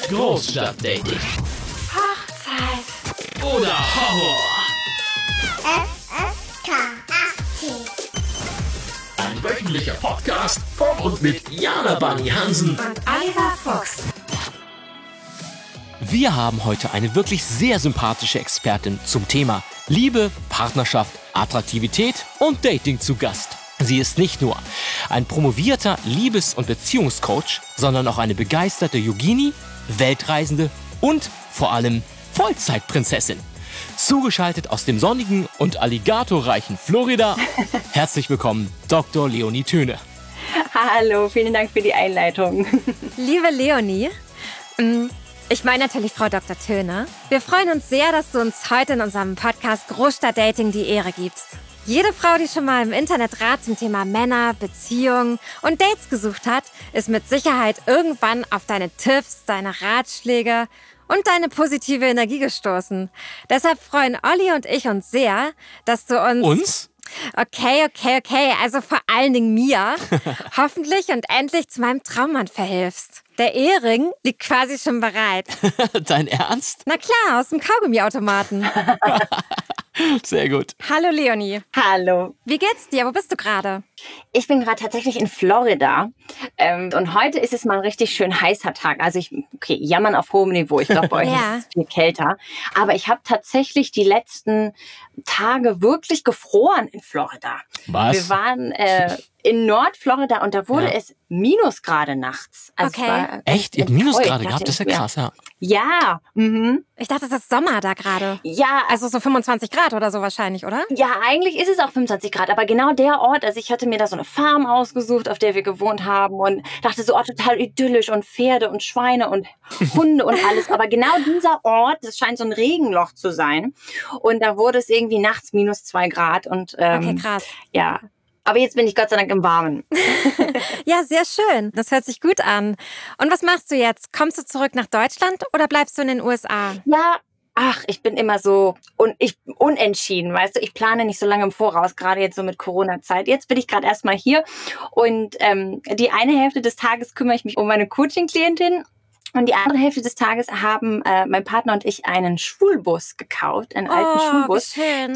Großstadtdating. Hochzeit. Oder Horror. FSK 18. Ein wöchentlicher Podcast von und mit Jana Bunny Hansen Und Oliver Fuchs. Wir haben heute eine wirklich sehr sympathische Expertin zum Thema Liebe, Partnerschaft, Attraktivität und Dating zu Gast. Sie ist nicht nur ein promovierter Liebes- und Beziehungscoach, sondern auch eine begeisterte Yogini, Weltreisende und vor allem Vollzeitprinzessin. Zugeschaltet aus dem sonnigen und alligatorreichen Florida. Herzlich willkommen, Dr. Leonie Töne. Hallo, vielen Dank für die Einleitung. Liebe Leonie, ich meine natürlich Frau Dr. Töne. Wir freuen uns sehr, dass du uns heute in unserem Podcast Großstadtdating die Ehre gibst. Jede Frau, die schon mal im Internet Rat zum Thema Männer, Beziehungen und Dates gesucht hat, ist mit Sicherheit irgendwann auf deine Tipps, deine Ratschläge und deine positive Energie gestoßen. Deshalb freuen Olli und ich uns sehr, dass du uns... Uns? Okay. Also vor allen Dingen mir. Hoffentlich und endlich zu meinem Traummann verhilfst. Der Ehering liegt quasi schon bereit. Dein Ernst? Na klar, aus dem Kaugummiautomaten. Sehr gut. Hallo Leonie. Hallo. Wie geht's dir? Wo bist du gerade? Ich bin gerade tatsächlich in Florida und heute ist es mal ein richtig schön heißer Tag. Also jammern auf hohem Niveau. Ich glaube, bei euch Ja. ist es viel kälter. Aber ich habe tatsächlich die letzten Tage wirklich gefroren in Florida. Was? Wir waren in Nordflorida und da wurde Ja. es Minusgrade nachts. Also Okay. ich war Echt? Ihr habt enttäuscht. Minusgrade Ich gehabt? Das ist ja dachte, krass, ja. Ja, Ich dachte, es ist Sommer da gerade. ja, Also so 25 Grad oder so wahrscheinlich, oder? ja, eigentlich ist es auch 25 Grad, aber genau der Ort, also ich hatte mir da so eine Farm ausgesucht, auf der wir gewohnt haben und dachte so, oh, total idyllisch und Pferde und Schweine und Hunde und alles, aber genau dieser Ort, das scheint so ein Regenloch zu sein und da wurde es irgendwie nachts -2 Grad und Okay, krass. ja, aber jetzt bin ich Gott sei Dank im Warmen. Ja, sehr schön. Das hört sich gut an. Und was machst du jetzt? Kommst du zurück nach Deutschland oder bleibst du in den USA? Ja, ich bin immer so unentschieden, weißt du, ich plane nicht so lange im Voraus, gerade jetzt so mit Corona-Zeit. Jetzt bin ich gerade erstmal hier und die eine Hälfte des Tages kümmere ich mich um meine Coaching-Klientin und die andere Hälfte des Tages haben mein Partner und ich einen Schulbus gekauft, einen alten Schulbus, wie schön.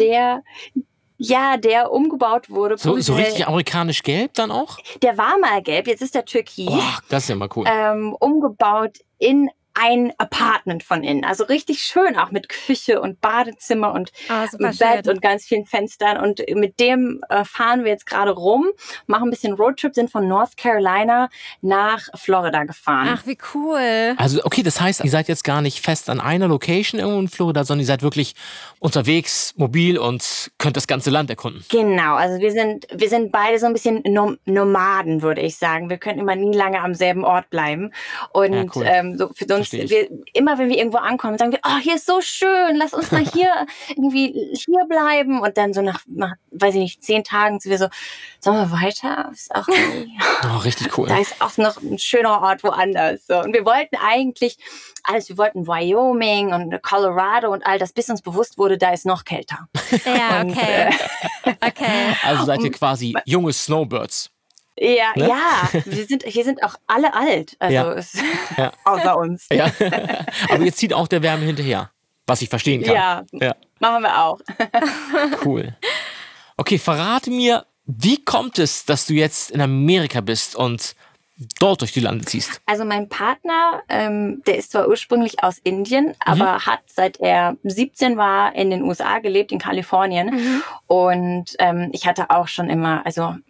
der umgebaut wurde. So professionell. richtig amerikanisch gelb dann auch? Der war mal gelb, jetzt ist der türkis. Oh, das ist ja mal cool. Umgebaut in ein Apartment von innen. Also richtig schön, auch mit Küche und Badezimmer und Super Bett schön. und ganz vielen Fenstern. Und mit dem fahren wir jetzt gerade rum, machen ein bisschen Roadtrip, sind von North Carolina nach Florida gefahren. Ach, wie cool. Also, okay, das heißt, ihr seid jetzt gar nicht fest an einer Location irgendwo in Florida, sondern ihr seid wirklich unterwegs, mobil und könnt das ganze Land erkunden. Genau, also wir sind beide so ein bisschen Nomaden, würde ich sagen. Wir können immer nie lange am selben Ort bleiben. Und Ja, cool. so für uns, Verstehe ich. immer wenn wir irgendwo ankommen, sagen wir, oh, hier ist so schön, lass uns mal hier irgendwie hier bleiben. Und dann so nach, weiß ich nicht, 10 Tagen sind wir so, sollen wir weiter? Ist auch Oh, richtig cool. da ist auch noch ein schöner Ort woanders. So. Und wir wollten eigentlich alles, wir wollten Wyoming und Colorado und all das, bis uns bewusst wurde, da ist noch kälter. Ja, Und, okay. Okay. Also seid ihr quasi junge Snowbirds. Ja, Ne? ja, hier sind auch alle alt, also Ja. Ja. außer uns. Ja. Aber ihr zieht auch der Wärme hinterher, was ich verstehen kann. Ja, Ja. machen wir auch. Cool. Okay, verrate mir, wie kommt es, dass du jetzt in Amerika bist und dort durch die Lande ziehst? Also mein Partner, der ist zwar ursprünglich aus Indien, aber hat seit er 17 war in den USA gelebt, in Kalifornien. Und ich hatte auch schon immer,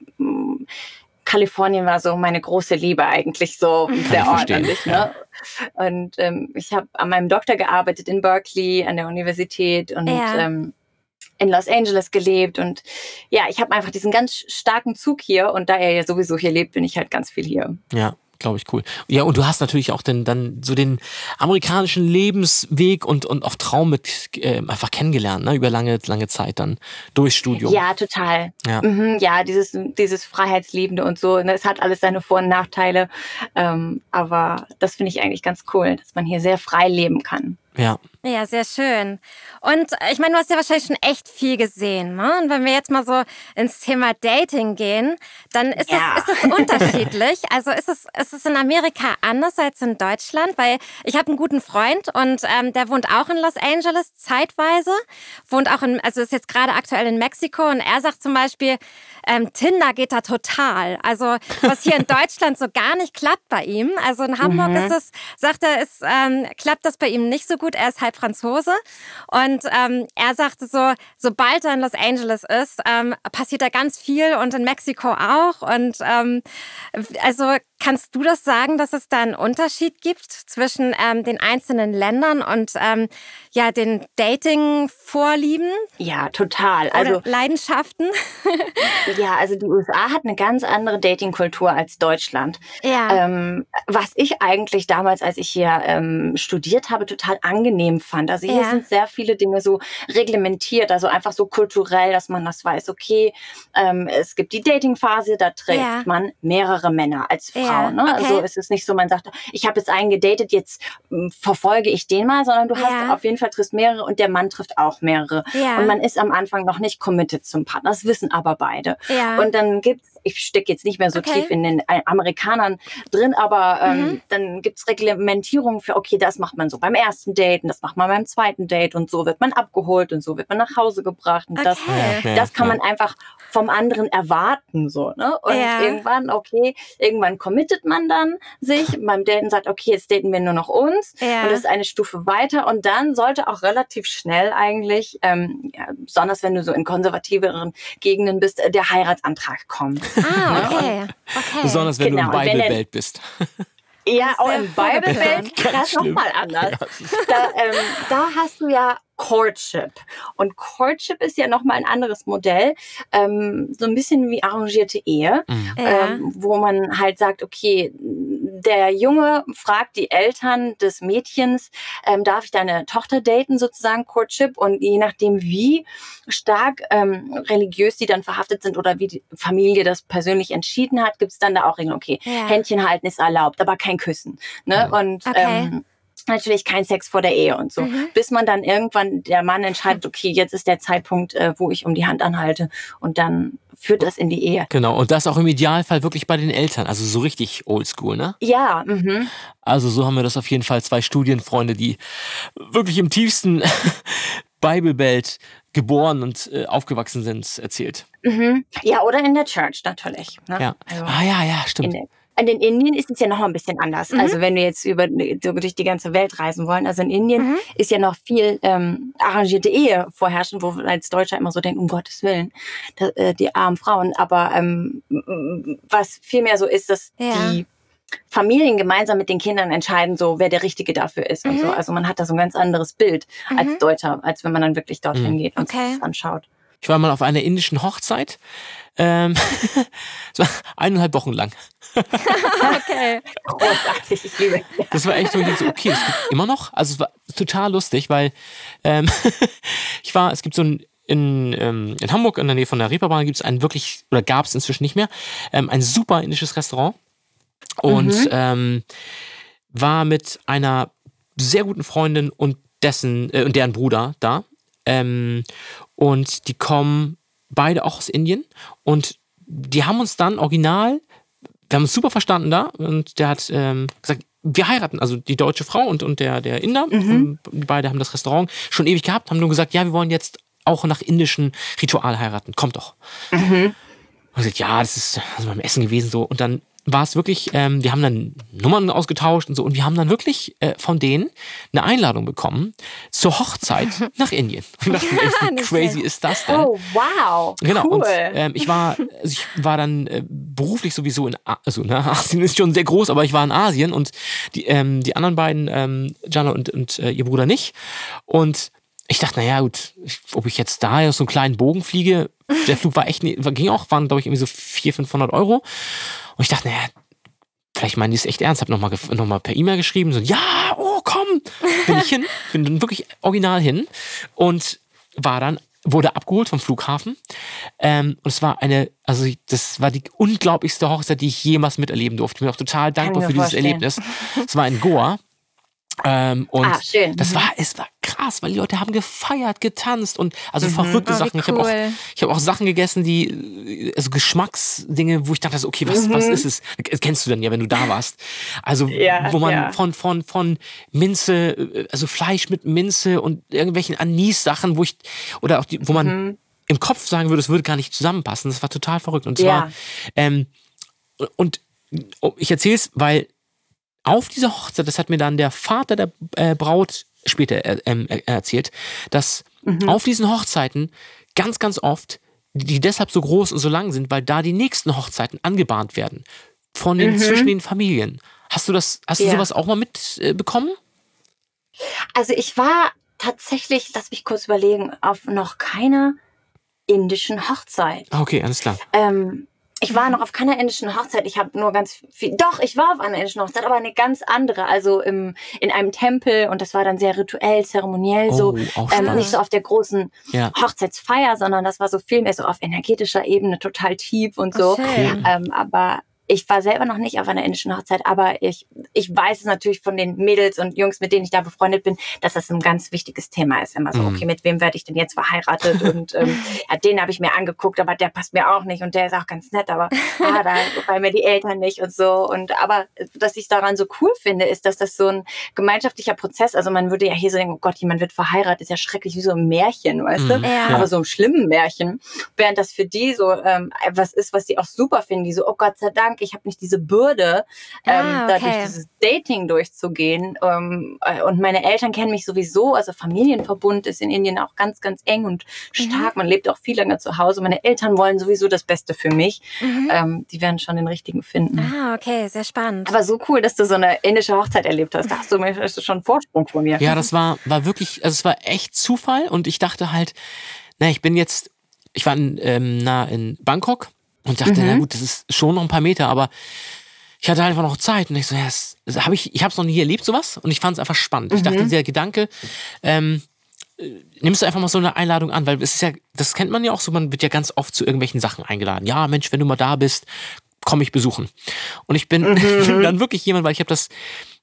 Kalifornien war so meine große Liebe eigentlich, so der ich Ort verstehen, an sich. ja. Ne? Und ich habe an meinem Doktor gearbeitet in Berkeley, an der Universität und Ja. in Los Angeles gelebt. Und ja, ich habe einfach diesen ganz starken Zug hier. Und da er ja sowieso hier lebt, bin ich halt ganz viel hier. Ja, glaube ich, cool. Ja, und du hast natürlich auch dann so den amerikanischen Lebensweg und auch Traum mit einfach kennengelernt, ne? Über lange Zeit dann durchs Studium. Ja, total. Ja. Ja, dieses Freiheitsliebende und so. Es hat alles seine Vor- und Nachteile. Aber das finde ich eigentlich ganz cool, dass man hier sehr frei leben kann. Ja. Ja, sehr schön. Und ich meine, du hast ja wahrscheinlich schon echt viel gesehen, ne? Und wenn wir jetzt mal so ins Thema Dating gehen, dann ist es unterschiedlich. Also ist es in Amerika anders als in Deutschland? Weil ich habe einen guten Freund und der wohnt auch in Los Angeles zeitweise, also ist jetzt gerade aktuell in Mexiko und er sagt zum Beispiel, Tinder geht da total. Also was hier in Deutschland so gar nicht klappt bei ihm. Also in Hamburg sagt er, klappt das bei ihm nicht so gut. Er ist halb Franzose und er sagte so, sobald er in Los Angeles ist, passiert da ganz viel und in Mexiko auch. Und also kannst du das sagen, dass es da einen Unterschied gibt zwischen den einzelnen Ländern und den Dating-Vorlieben? Ja, total. Also Leidenschaften? Ja, also die USA hat eine ganz andere Dating-Kultur als Deutschland. Ja. Was ich eigentlich damals, als ich hier studiert habe, total angenehm fand. Also hier sind sehr viele Dinge so reglementiert, also einfach so kulturell, dass man das weiß. Okay, es gibt die Dating-Phase, da trifft man mehrere Männer als Frau. Ne? Okay. Also es ist nicht so, man sagt, ich habe jetzt einen gedatet, jetzt verfolge ich den mal, sondern du hast auf jeden Fall triffst mehrere und der Mann trifft auch mehrere. Ja. Und man ist am Anfang noch nicht committed zum Partner. Das wissen aber beide. Ja. Und dann ich stecke jetzt nicht mehr so tief in den Amerikanern drin, aber dann gibt's Reglementierungen für, okay, das macht man so beim ersten Date und das macht man beim zweiten Date und so wird man abgeholt und so wird man nach Hause gebracht. Und das kann man einfach vom anderen erwarten. So, ne? Und irgendwann committet man dann sich beim Daten, sagt, okay, jetzt daten wir nur noch uns und das ist eine Stufe weiter und dann sollte auch relativ schnell eigentlich, besonders wenn du so in konservativeren Gegenden bist, der Heiratsantrag kommen. Ah, okay. Besonders wenn du im Bible-Belt bist. Ja, auch im Bible-Belt, das ist nochmal anders. Da hast du ja Courtship. Und Courtship ist ja nochmal ein anderes Modell, so ein bisschen wie arrangierte Ehe, wo man halt sagt, okay, der Junge fragt die Eltern des Mädchens, darf ich deine Tochter daten, sozusagen Courtship, und je nachdem, wie stark religiös die dann verhaftet sind oder wie die Familie das persönlich entschieden hat, gibt es dann da auch Regeln, okay, Händchen halten ist erlaubt, aber kein Küssen. Ne? Und natürlich kein Sex vor der Ehe und so. Bis man dann irgendwann, der Mann entscheidet, okay, jetzt ist der Zeitpunkt, wo ich um die Hand anhalte und dann führt das in die Ehe. Genau, und das auch im Idealfall wirklich bei den Eltern, also so richtig oldschool, ne? Ja. Also so haben wir das auf jeden Fall 2 Studienfreunde, die wirklich im tiefsten Bible-Belt geboren und aufgewachsen sind, erzählt. Ja, oder in der Church natürlich. Ne? Ja. Also ja, stimmt. In Indien ist es ja noch ein bisschen anders. Also wenn wir jetzt durch die ganze Welt reisen wollen. Also in Indien ist ja noch viel arrangierte Ehe vorherrschend, wo wir als Deutscher immer so denken, um Gottes Willen, die armen Frauen. Aber was vielmehr so ist, dass die Familien gemeinsam mit den Kindern entscheiden, so wer der Richtige dafür ist und so. Also man hat da so ein ganz anderes Bild als Deutscher, als wenn man dann wirklich dorthin geht und sich das anschaut. Ich war mal auf einer indischen Hochzeit. Es war 1,5 Wochen lang. Okay. Großartig, ich liebe. Das war echt so, okay, das gibt immer noch. Also es war total lustig, weil es gibt so in Hamburg in der Nähe von der Reeperbahn gibt es gab es inzwischen nicht mehr, ein super indisches Restaurant und war mit einer sehr guten Freundin und deren Bruder da. Und die kommen beide auch aus Indien und die haben uns dann original, wir haben uns super verstanden da und der hat gesagt, wir heiraten, also die deutsche Frau und der Inder, und die beide haben das Restaurant schon ewig gehabt, haben nur gesagt, ja, wir wollen jetzt auch nach indischen Ritual heiraten, kommt doch. Und gesagt, ja, das ist also beim Essen gewesen so und dann war es wirklich, wir haben dann Nummern ausgetauscht und so und wir haben dann wirklich von denen eine Einladung bekommen zur Hochzeit nach Indien. Und dachten, wie crazy ist das denn? Oh, wow. Genau. Cool. Und ich war dann beruflich sowieso Asien ist schon sehr groß, aber ich war in Asien und die anderen beiden, Jana und ihr Bruder nicht. Und ich dachte, naja, gut, ob ich jetzt da so einen kleinen Bogen fliege, der Flug waren, glaube ich, irgendwie so 400-500 Euro. Und ich dachte, naja, vielleicht meinen die es echt ernst. Hab noch mal per E-Mail geschrieben, so, ja, oh, komm. Bin dann wirklich original hin und wurde abgeholt vom Flughafen. Und es war das war die unglaublichste Hochzeit, die ich jemals miterleben durfte. Ich bin auch total dankbar für dieses Erlebnis. Es war in Goa. Und schön. es war krass. krass, weil die Leute haben gefeiert, getanzt und also verrückte Sachen. Cool. Ich habe auch Sachen gegessen, die, also Geschmacksdinge, wo ich dachte, okay, was ist es? Das kennst du dann ja, wenn du da warst. Also, wo man von Minze, also Fleisch mit Minze und irgendwelchen Anis-Sachen, oder auch wo man im Kopf sagen würde, es würde gar nicht zusammenpassen. Das war total verrückt. Und zwar, ich erzähle es, weil auf dieser Hochzeit, das hat mir dann der Vater der Braut später erzählt, dass auf diesen Hochzeiten ganz, ganz oft, die deshalb so groß und so lang sind, weil da die nächsten Hochzeiten angebahnt werden. Zwischen den Familien. Hast du sowas auch mal mitbekommen? Also ich war tatsächlich, lass mich kurz überlegen, auf noch keiner indischen Hochzeit. Okay, alles klar. Ich war noch auf keiner indischen Hochzeit. Ich habe nur ganz viel. Doch, ich war auf einer indischen Hochzeit, aber eine ganz andere. Also in einem Tempel und das war dann sehr rituell, zeremoniell so. Nicht so auf der großen Hochzeitsfeier, sondern das war so viel mehr so auf energetischer Ebene, total tief und so. Okay. Aber ich war selber noch nicht auf einer indischen Hochzeit, aber ich weiß es natürlich von den Mädels und Jungs, mit denen ich da befreundet bin, dass das ein ganz wichtiges Thema ist. Immer so, okay, mit wem werde ich denn jetzt verheiratet? Und den habe ich mir angeguckt, aber der passt mir auch nicht und der ist auch ganz nett, aber da gefallen mir die Eltern nicht und so. Aber was ich daran so cool finde, ist, dass das so ein gemeinschaftlicher Prozess, also man würde ja hier so denken, oh Gott, jemand wird verheiratet, ist ja schrecklich, wie so ein Märchen, weißt du? Ja. Aber so ein schlimmen Märchen. Während das für die so etwas ist, was die auch super finden, die so, oh Gott sei Dank, ich habe nicht diese Bürde, da durch dieses Dating durchzugehen. Und meine Eltern kennen mich sowieso, also Familienverbund ist in Indien auch ganz, ganz eng und stark. Man lebt auch viel länger zu Hause. Meine Eltern wollen sowieso das Beste für mich. Die werden schon den richtigen finden. Ah, okay, sehr spannend. Aber so cool, dass du so eine indische Hochzeit erlebt hast. Da hast du schon einen Vorsprung von mir. Ja, das war wirklich, also es war echt Zufall und ich dachte halt, ich war in Bangkok und dachte, na gut, das ist schon noch ein paar Meter, aber ich hatte einfach noch Zeit und ich so, ich habe es noch nie erlebt, sowas, und ich fand es einfach spannend. Ich dachte, dieser Gedanke, nimmst du einfach mal so eine Einladung an, weil es ist ja, das kennt man ja auch so, man wird ja ganz oft zu irgendwelchen Sachen eingeladen. Ja, Mensch, wenn du mal da bist, komm ich besuchen. Und ich bin dann wirklich jemand, weil ich habe das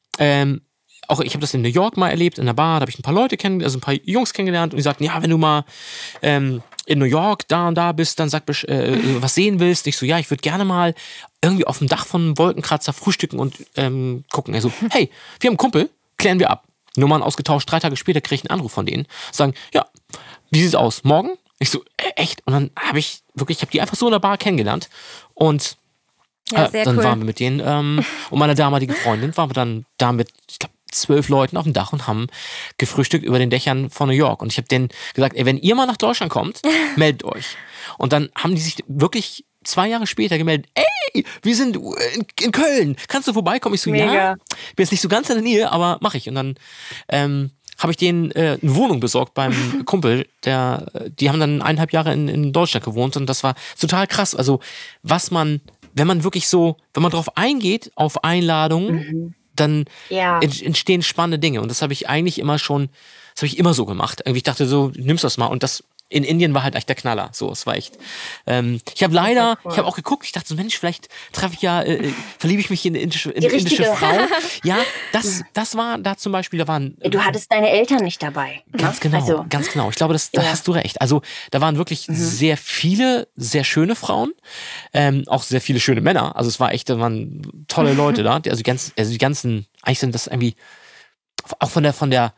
ich habe das in New York mal erlebt, in der Bar, da habe ich ein paar Leute ein paar Jungs kennengelernt und die sagten, ja, wenn du mal in New York da und da bist, dann sag was sehen willst. Ich so, ja, ich würde gerne mal irgendwie auf dem Dach von einem Wolkenkratzer frühstücken und gucken. Er so, hey, wir haben einen Kumpel, klären wir ab. Nummern ausgetauscht, 3 Tage später kriege ich einen Anruf von denen. Sagen, ja, wie sieht's aus? Morgen? Ich so, echt? Und dann habe ich die einfach so in der Bar kennengelernt und dann cool. waren wir mit denen und meine damalige Freundin waren wir dann da mit, ich glaube, 12 Leuten auf dem Dach und haben gefrühstückt über den Dächern von New York. Und ich habe denen gesagt, ey, wenn ihr mal nach Deutschland kommt, meldet euch. Und dann haben die sich wirklich 2 Jahre später gemeldet, ey, wir sind in Köln, kannst du vorbeikommen? Ich so, mega. Ja, ich bin jetzt nicht so ganz in der Nähe, aber mache ich. Und dann habe ich denen eine Wohnung besorgt beim Kumpel, die haben dann 1,5 Jahre in Deutschland gewohnt und das war total krass. Also wenn man drauf eingeht, auf Einladungen, dann entstehen spannende Dinge. Und das habe ich eigentlich immer so gemacht. Irgendwie ich dachte so, nimmst das mal. Und das in Indien war halt echt der Knaller. So, es war echt. Ich habe auch geguckt, ich dachte so, Mensch, vielleicht verliebe ich mich in eine indische Frau. Ja, das war da zum Beispiel, da waren. Du hattest deine Eltern nicht dabei. Ganz genau, ganz genau. Ich glaube, da hast du recht. Also da waren wirklich sehr viele, sehr schöne Frauen, auch sehr viele schöne Männer. Also es war echt, da waren tolle Leute da. Also die ganzen, eigentlich sind das irgendwie auch von der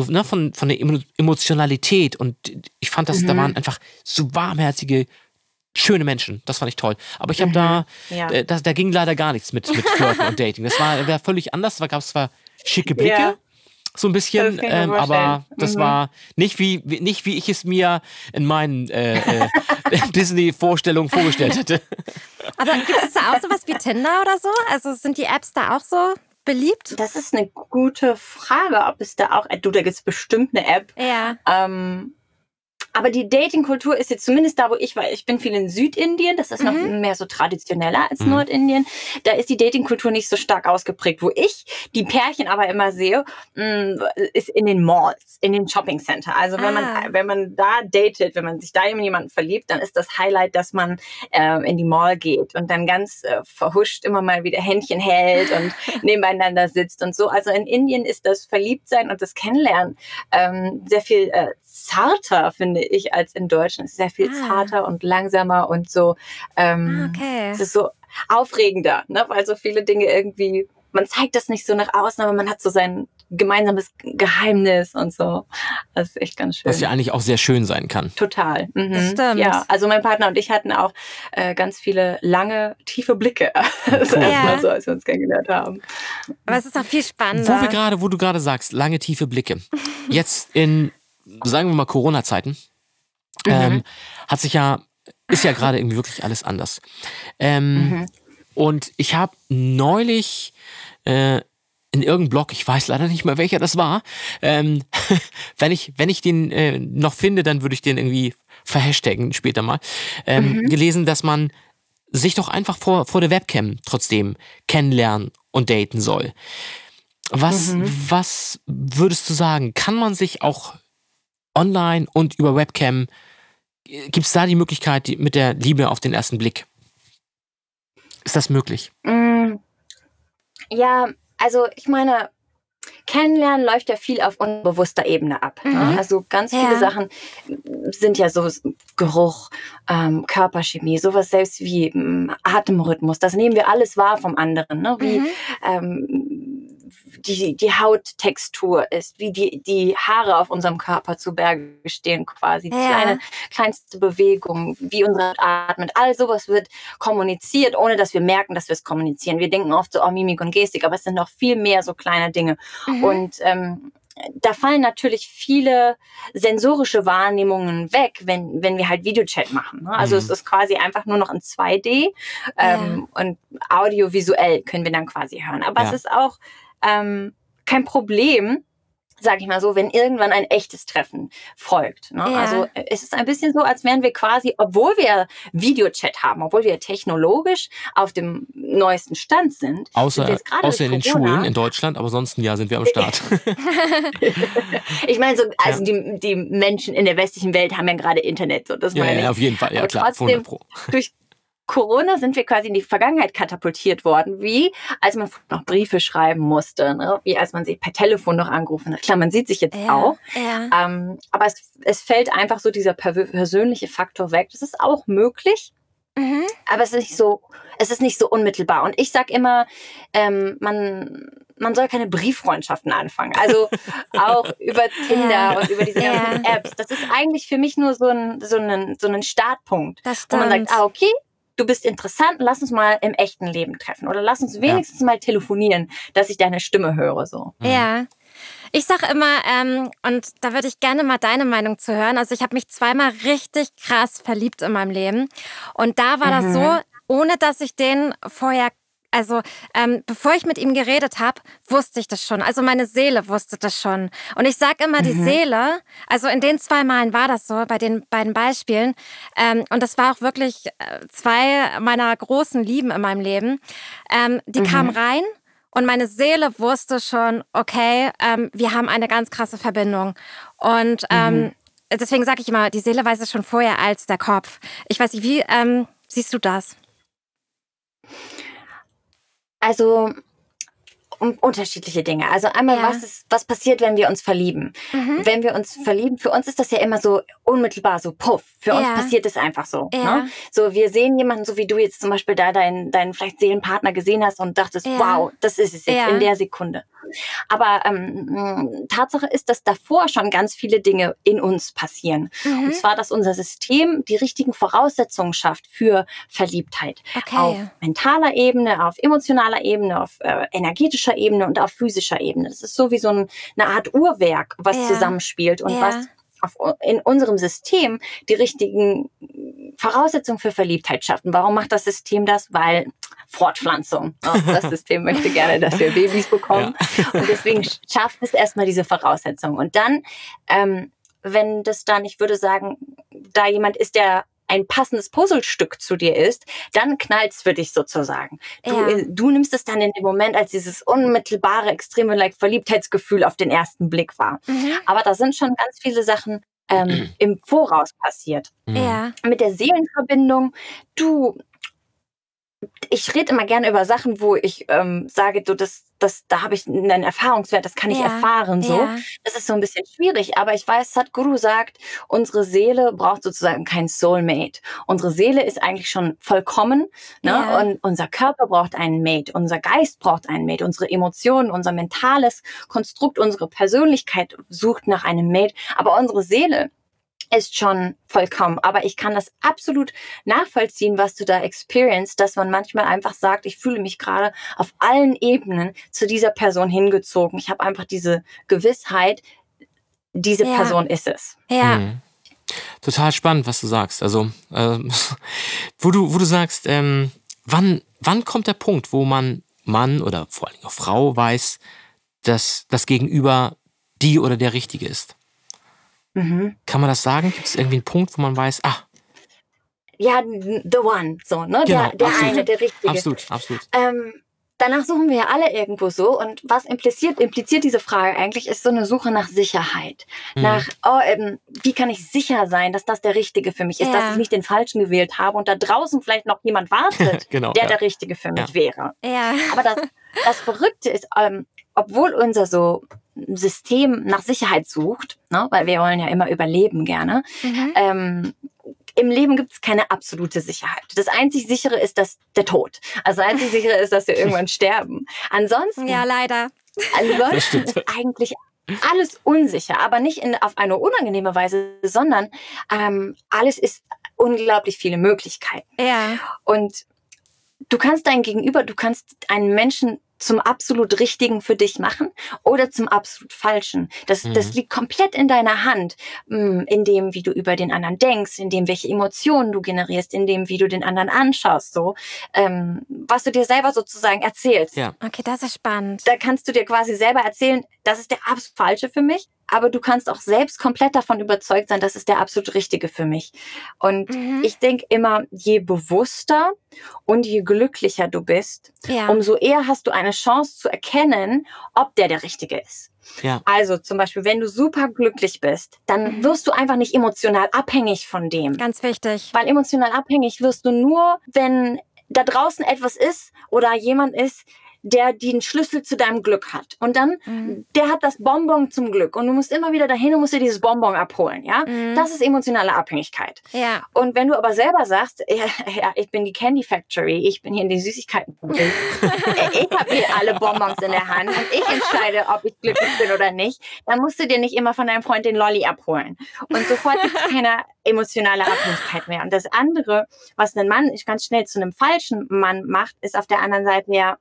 Emotionalität und ich fand, dass da waren einfach so warmherzige, schöne Menschen. Das fand ich toll. Aber ich habe da ging leider gar nichts mit Flirten und Dating. Das war völlig anders. Da gab es zwar schicke Blicke, so ein bisschen, aber das war nicht wie ich es mir in meinen Disney-Vorstellungen vorgestellt hätte. Aber gibt es da auch sowas wie Tinder oder so? Also sind die Apps da auch so beliebt? Das ist eine gute Frage, ob es da auch, da gibt es bestimmt eine App. Ja. Aber die Dating-Kultur ist jetzt zumindest da, wo ich war. Ich bin viel in Südindien, das ist noch mehr so traditioneller als Nordindien. Da ist die Dating-Kultur nicht so stark ausgeprägt. Wo ich die Pärchen aber immer sehe, ist in den Malls, in den Shopping-Center. Also wenn man da datet, wenn man sich da in jemanden verliebt, dann ist das Highlight, dass man in die Mall geht und dann ganz verhuscht immer mal wieder Händchen hält und nebeneinander sitzt und so. Also in Indien ist das Verliebtsein und das Kennenlernen sehr viel zarter, finde ich, als in Deutschland. Es ist sehr viel zarter und langsamer und so. Es ist so aufregender, ne? Weil so viele Dinge irgendwie, man zeigt das nicht so nach außen, aber man hat so sein gemeinsames Geheimnis und so. Das ist echt ganz schön. Was ja eigentlich auch sehr schön sein kann. Total. Das stimmt. Ja, also mein Partner und ich hatten auch ganz viele lange, tiefe Blicke. Das ist erstmal so, als wir uns kennengelernt haben. Aber es ist auch viel spannender. Wo du gerade sagst, lange, tiefe Blicke. Jetzt in, sagen wir mal, Corona-Zeiten, ist ja gerade irgendwie wirklich alles anders. Und ich habe neulich in irgendeinem Blog, ich weiß leider nicht mehr, welcher das war, wenn ich den noch finde, dann würde ich den irgendwie verhashtaggen später mal, gelesen, dass man sich doch einfach vor der Webcam trotzdem kennenlernen und daten soll. Was würdest du sagen? Kann man sich auch online und über Webcam, gibt es da die Möglichkeit mit der Liebe auf den ersten Blick? Ist das möglich? Ja, also ich meine, Kennenlernen läuft ja viel auf unbewusster Ebene ab. Ne? Also ganz viele Sachen sind ja so Geruch, Körperchemie, sowas selbst wie Atemrhythmus. Das nehmen wir alles wahr vom anderen. Ne? Wie die Hauttextur ist, wie die Haare auf unserem Körper zu Berge stehen quasi. Kleinste Bewegung, wie unsere Haut atmet. All sowas wird kommuniziert, ohne dass wir merken, dass wir es kommunizieren. Wir denken oft so, Mimik und Gestik, aber es sind noch viel mehr so kleine Dinge. Und da fallen natürlich viele sensorische Wahrnehmungen weg, wenn wir halt Videochat machen. Ne? Also es ist quasi einfach nur noch in 2D und audiovisuell können wir dann quasi hören. Aber es ist auch kein Problem, sage ich mal so, wenn irgendwann ein echtes Treffen folgt. Ne? Also es ist ein bisschen so, als wären wir quasi, obwohl wir Videochat haben, obwohl wir technologisch auf dem neuesten Stand sind. Außer in den Schulen in Deutschland, aber ansonsten sind wir am Start. Ich meine, die Menschen in der westlichen Welt haben ja gerade Internet. So, das meine ich. Auf jeden Fall, aber klar, trotzdem, 100%. Durch Corona sind wir quasi in die Vergangenheit katapultiert worden, wie als man noch Briefe schreiben musste, ne? Wie als man sich per Telefon noch angerufen hat. Klar, man sieht sich jetzt auch, aber es fällt einfach so dieser persönliche Faktor weg. Das ist auch möglich, aber es ist nicht so unmittelbar. Und ich sag immer, man soll keine Brieffreundschaften anfangen. Also auch über Tinder und über diese ganzen Apps. Das ist eigentlich für mich nur so ein Startpunkt, wo man sagt, okay, du bist interessant, lass uns mal im echten Leben treffen. Oder lass uns wenigstens mal telefonieren, dass ich deine Stimme höre. So. Ja. Ich sag immer, und da würde ich gerne mal deine Meinung zu hören. Also ich habe mich zweimal richtig krass verliebt in meinem Leben. Und da war das so, ohne dass ich den vorher, also bevor ich mit ihm geredet habe, wusste ich das schon. Also meine Seele wusste das schon. Und ich sag immer, die Seele, also in den 2 Malen war das so, bei den beiden Beispielen. Und das war auch wirklich 2 meiner großen Lieben in meinem Leben. Die kamen rein und meine Seele wusste schon, okay, wir haben eine ganz krasse Verbindung. Und deswegen sage ich immer, die Seele weiß es schon vorher als der Kopf. Ich weiß nicht, wie siehst du das? Also unterschiedliche Dinge. Also einmal, was passiert, wenn wir uns verlieben? Wenn wir uns verlieben, für uns ist das ja immer so unmittelbar, so puff. Für uns passiert es einfach so. Ne? So, wir sehen jemanden, so wie du jetzt zum Beispiel da deinen vielleicht Seelenpartner gesehen hast und dachtest, wow, das ist es jetzt in der Sekunde. Aber Tatsache ist, dass davor schon ganz viele Dinge in uns passieren. Und zwar, dass unser System die richtigen Voraussetzungen schafft für Verliebtheit. Auf mentaler Ebene, auf emotionaler Ebene, auf energetischer Ebene und auf physischer Ebene. Das ist so wie so eine Art Uhrwerk, was zusammenspielt und was in unserem System die richtigen Voraussetzungen für Verliebtheit schafft. Und warum macht das System das? Weil Fortpflanzung. Das System möchte gerne, dass wir Babys bekommen. Und deswegen schafft es erstmal diese Voraussetzungen. Und dann wenn das dann, ich würde sagen, da jemand ist, der ein passendes Puzzlestück zu dir ist, dann knallt's für dich sozusagen. Du nimmst es dann in dem Moment als dieses unmittelbare, extreme Verliebtheitsgefühl auf den ersten Blick wahr. Aber da sind schon ganz viele Sachen im Voraus passiert. Ja. Mit der Seelenverbindung, ich rede immer gerne über Sachen, wo ich sage, da habe ich einen Erfahrungswert, das kann ich erfahren. So. Ja. Das ist so ein bisschen schwierig, aber ich weiß, Sadhguru sagt, unsere Seele braucht sozusagen kein Soulmate. Unsere Seele ist eigentlich schon vollkommen, ne? Ja. Und unser Körper braucht einen Mate, unser Geist braucht einen Mate, unsere Emotionen, unser mentales Konstrukt, unsere Persönlichkeit sucht nach einem Mate, aber unsere Seele ist schon vollkommen. Aber ich kann das absolut nachvollziehen, was du da experienced, dass man manchmal einfach sagt, ich fühle mich gerade auf allen Ebenen zu dieser Person hingezogen. Ich habe einfach diese Gewissheit, diese Person ist es. Ja. Total spannend, was du sagst. Also, wo du sagst, wann kommt der Punkt, wo Mann oder vor allem auch Frau weiß, dass das Gegenüber die oder der Richtige ist? Kann man das sagen? Gibt es irgendwie einen Punkt, wo man weiß, Ja, the one, so, ne? Genau, der absolut. eine, der Richtige. Absolut. Danach suchen wir ja alle irgendwo so. Und was impliziert diese Frage eigentlich, ist so eine Suche nach Sicherheit. Nach, wie kann ich sicher sein, dass das der Richtige für mich ist, dass ich nicht den Falschen gewählt habe und da draußen vielleicht noch jemand wartet, Genau, der Richtige für mich wäre. Ja. Aber das Verrückte ist, obwohl unser so System nach Sicherheit sucht, ne, weil wir wollen ja immer überleben gerne, im Leben gibt es keine absolute Sicherheit. Das einzig Sichere ist der Tod. Also das einzig Sichere ist, dass wir irgendwann sterben. Ansonsten, Ja, leider. ist eigentlich alles unsicher, aber nicht auf eine unangenehme Weise, sondern alles ist unglaublich viele Möglichkeiten. Ja. Und du kannst einen Menschen zum absolut Richtigen für dich machen oder zum absolut Falschen. Das liegt komplett in deiner Hand, in dem, wie du über den anderen denkst, in dem, welche Emotionen du generierst, in dem, wie du den anderen anschaust, so, was du dir selber sozusagen erzählst. Ja. Okay, das ist spannend. Da kannst du dir quasi selber erzählen, das ist der absolut Falsche für mich, aber du kannst auch selbst komplett davon überzeugt sein, das ist der absolut Richtige für mich. Und ich denke immer, je bewusster und je glücklicher du bist, umso eher hast du eine Chance zu erkennen, ob der Richtige ist. Ja. Also zum Beispiel, wenn du super glücklich bist, dann wirst du einfach nicht emotional abhängig von dem. Ganz wichtig. Weil emotional abhängig wirst du nur, wenn da draußen etwas ist oder jemand ist, der den Schlüssel zu deinem Glück hat. Und dann, der hat das Bonbon zum Glück. Und du musst immer wieder dahin und musst dir dieses Bonbon abholen. Ja, das ist emotionale Abhängigkeit. Ja. Und wenn du aber selber sagst, ja, ich bin die Candy Factory, ich bin hier in die Süßigkeitenbude, ich habe hier alle Bonbons in der Hand und ich entscheide, ob ich glücklich bin oder nicht, dann musst du dir nicht immer von deinem Freund den Lolli abholen. Und sofort gibt es keine emotionale Abhängigkeit mehr. Und das andere, was ein Mann ganz schnell zu einem falschen Mann macht, ist auf der anderen Seite ja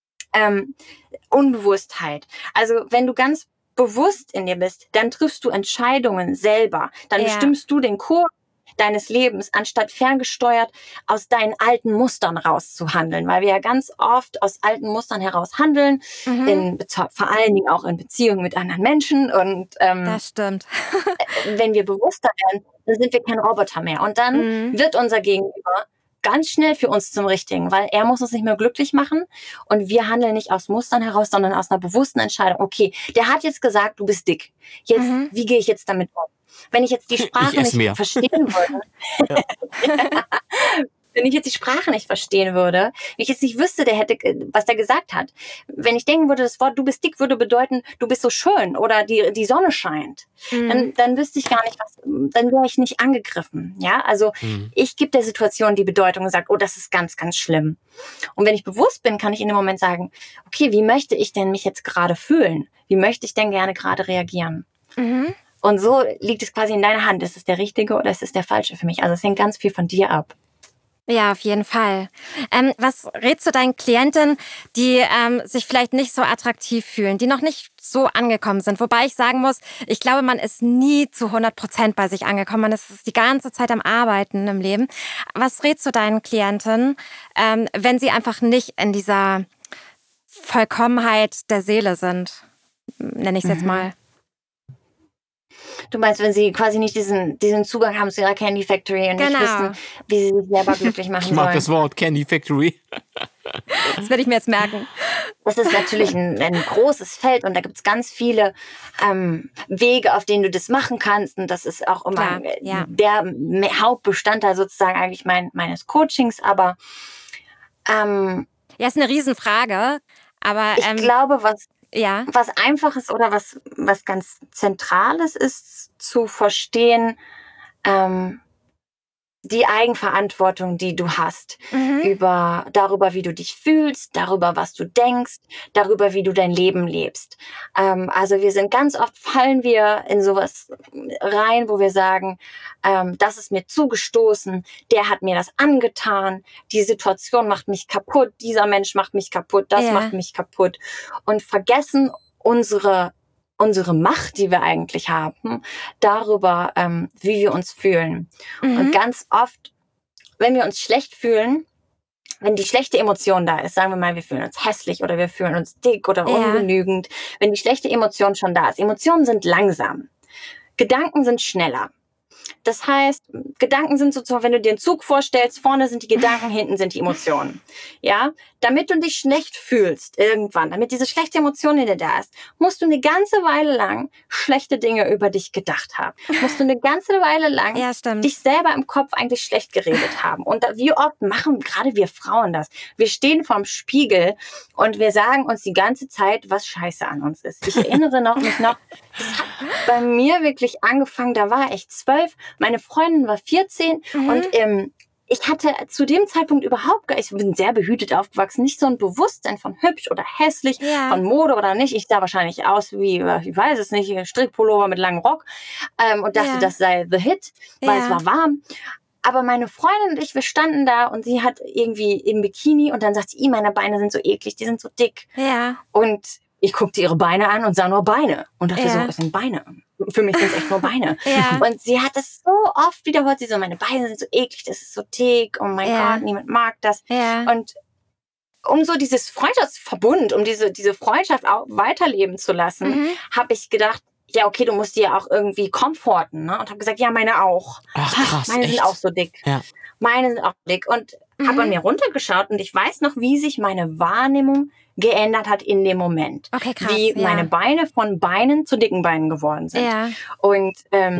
Unbewusstheit. Also wenn du ganz bewusst in dir bist, dann triffst du Entscheidungen selber. Dann bestimmst du den Kurs deines Lebens, anstatt ferngesteuert aus deinen alten Mustern rauszuhandeln. Weil wir ja ganz oft aus alten Mustern heraus handeln, vor allen Dingen auch in Beziehungen mit anderen Menschen. Und das stimmt. wenn wir bewusster werden, dann sind wir kein Roboter mehr. Und dann wird unser Gegenüber ganz schnell für uns zum Richtigen, weil er muss uns nicht mehr glücklich machen und wir handeln nicht aus Mustern heraus, sondern aus einer bewussten Entscheidung. Okay, der hat jetzt gesagt, du bist dick. Jetzt, wie gehe ich jetzt damit um? Wenn ich jetzt die Sprache nicht verstehen würde, wenn ich jetzt die Sprache nicht verstehen würde, wenn ich jetzt nicht wüsste, was der gesagt hat, wenn ich denken würde, das Wort du bist dick würde bedeuten, du bist so schön oder die Sonne scheint, dann wüsste ich gar nicht, dann wäre ich nicht angegriffen. Ja, also ich gebe der Situation die Bedeutung und sage, oh, das ist ganz, ganz schlimm. Und wenn ich bewusst bin, kann ich in dem Moment sagen, okay, wie möchte ich denn mich jetzt gerade fühlen? Wie möchte ich denn gerne gerade reagieren? Und so liegt es quasi in deiner Hand. Ist es der Richtige oder ist es der Falsche für mich? Also es hängt ganz viel von dir ab. Ja, auf jeden Fall. Was rätst du deinen Klienten, die sich vielleicht nicht so attraktiv fühlen, die noch nicht so angekommen sind? Wobei ich sagen muss, ich glaube, man ist nie zu 100% bei sich angekommen. Man ist die ganze Zeit am Arbeiten im Leben. Was rätst du deinen Klienten, wenn sie einfach nicht in dieser Vollkommenheit der Seele sind? Nenne ich es jetzt mal. Du meinst, wenn sie quasi nicht diesen Zugang haben zu ihrer Candy Factory und nicht wissen, wie sie sich selber glücklich machen Ich mag sollen. das Wort Candy Factory. Das werde ich mir jetzt merken. Das ist natürlich ein großes Feld und da gibt es ganz viele Wege, auf denen du das machen kannst. Und das ist auch immer der Hauptbestandteil sozusagen eigentlich meines Coachings. Aber ist eine Riesenfrage. Aber ich glaube, was was Einfaches oder was ganz Zentrales ist, zu verstehen, die Eigenverantwortung, die du hast, darüber, wie du dich fühlst, darüber, was du denkst, darüber, wie du dein Leben lebst. Also fallen wir in sowas rein, wo wir sagen, das ist mir zugestoßen, der hat mir das angetan, die Situation macht mich kaputt, dieser Mensch macht mich kaputt, das macht mich kaputt und vergessen unsere Macht, die wir eigentlich haben, darüber, wie wir uns fühlen. Und ganz oft, wenn wir uns schlecht fühlen, wenn die schlechte Emotion da ist, sagen wir mal, wir fühlen uns hässlich oder wir fühlen uns dick oder ungenügend, wenn die schlechte Emotion schon da ist. Emotionen sind langsam. Gedanken sind schneller. Das heißt, Gedanken sind sozusagen, wenn du dir einen Zug vorstellst, vorne sind die Gedanken, hinten sind die Emotionen. Ja, damit du dich schlecht fühlst irgendwann, damit diese schlechte Emotion in dir da ist, musst du eine ganze Weile lang schlechte Dinge über dich gedacht haben. Musst du eine ganze Weile lang dich selber im Kopf eigentlich schlecht geredet haben. Und wie oft machen gerade wir Frauen das? Wir stehen vorm Spiegel und wir sagen uns die ganze Zeit, was scheiße an uns ist. Ich erinnere mich noch, das hat bei mir wirklich angefangen, da war ich 12, meine Freundin war 14 und ich hatte zu dem Zeitpunkt ich bin sehr behütet aufgewachsen, nicht so ein Bewusstsein von hübsch oder hässlich, von Mode oder nicht. Ich sah wahrscheinlich aus wie, ich weiß es nicht, Strickpullover mit langem Rock und dachte, das sei the hit, weil es war warm. Aber meine Freundin und ich, wir standen da und sie hat irgendwie im Bikini und dann sagt sie, meine Beine sind so eklig, die sind so dick. Ja. Und ich guckte ihre Beine an und sah nur Beine und dachte so, es sind Beine. Für mich sind es echt nur Beine. Und sie hat es so oft wiederholt, sie so, meine Beine sind so eklig, das ist so dick, oh mein Gott, niemand mag das. Und um so dieses Freundschaftsverbund, um diese Freundschaft auch weiterleben zu lassen, habe ich gedacht, ja, okay, du musst die ja auch irgendwie komforten, ne? Und habe gesagt, ja, meine auch. Ach, krass, meine sind auch so dick. Ja. Meine sind auch dick. Und habe an mir runtergeschaut und ich weiß noch, wie sich meine Wahrnehmung geändert hat in dem Moment. Okay, krass, wie meine Beine von Beinen zu dicken Beinen geworden sind. Ja. Und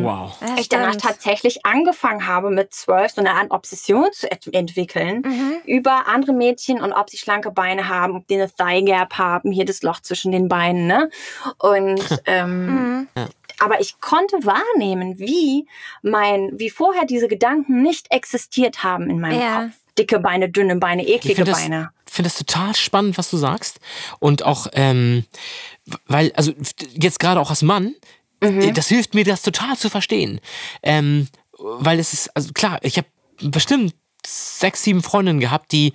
ich danach tatsächlich angefangen habe, mit 12 so eine Art Obsession zu entwickeln über andere Mädchen und ob sie schlanke Beine haben, ob die eine Thigh Gap haben, hier das Loch zwischen den Beinen. Ne? Und aber ich konnte wahrnehmen, wie vorher diese Gedanken nicht existiert haben in meinem Kopf. Dicke Beine, dünne Beine, eklige Beine. Ich finde das total spannend, was du sagst. Und auch, weil, also jetzt gerade auch als Mann, das hilft mir, das total zu verstehen. Weil es ist, also klar, ich habe bestimmt 6, 7 Freundinnen gehabt, die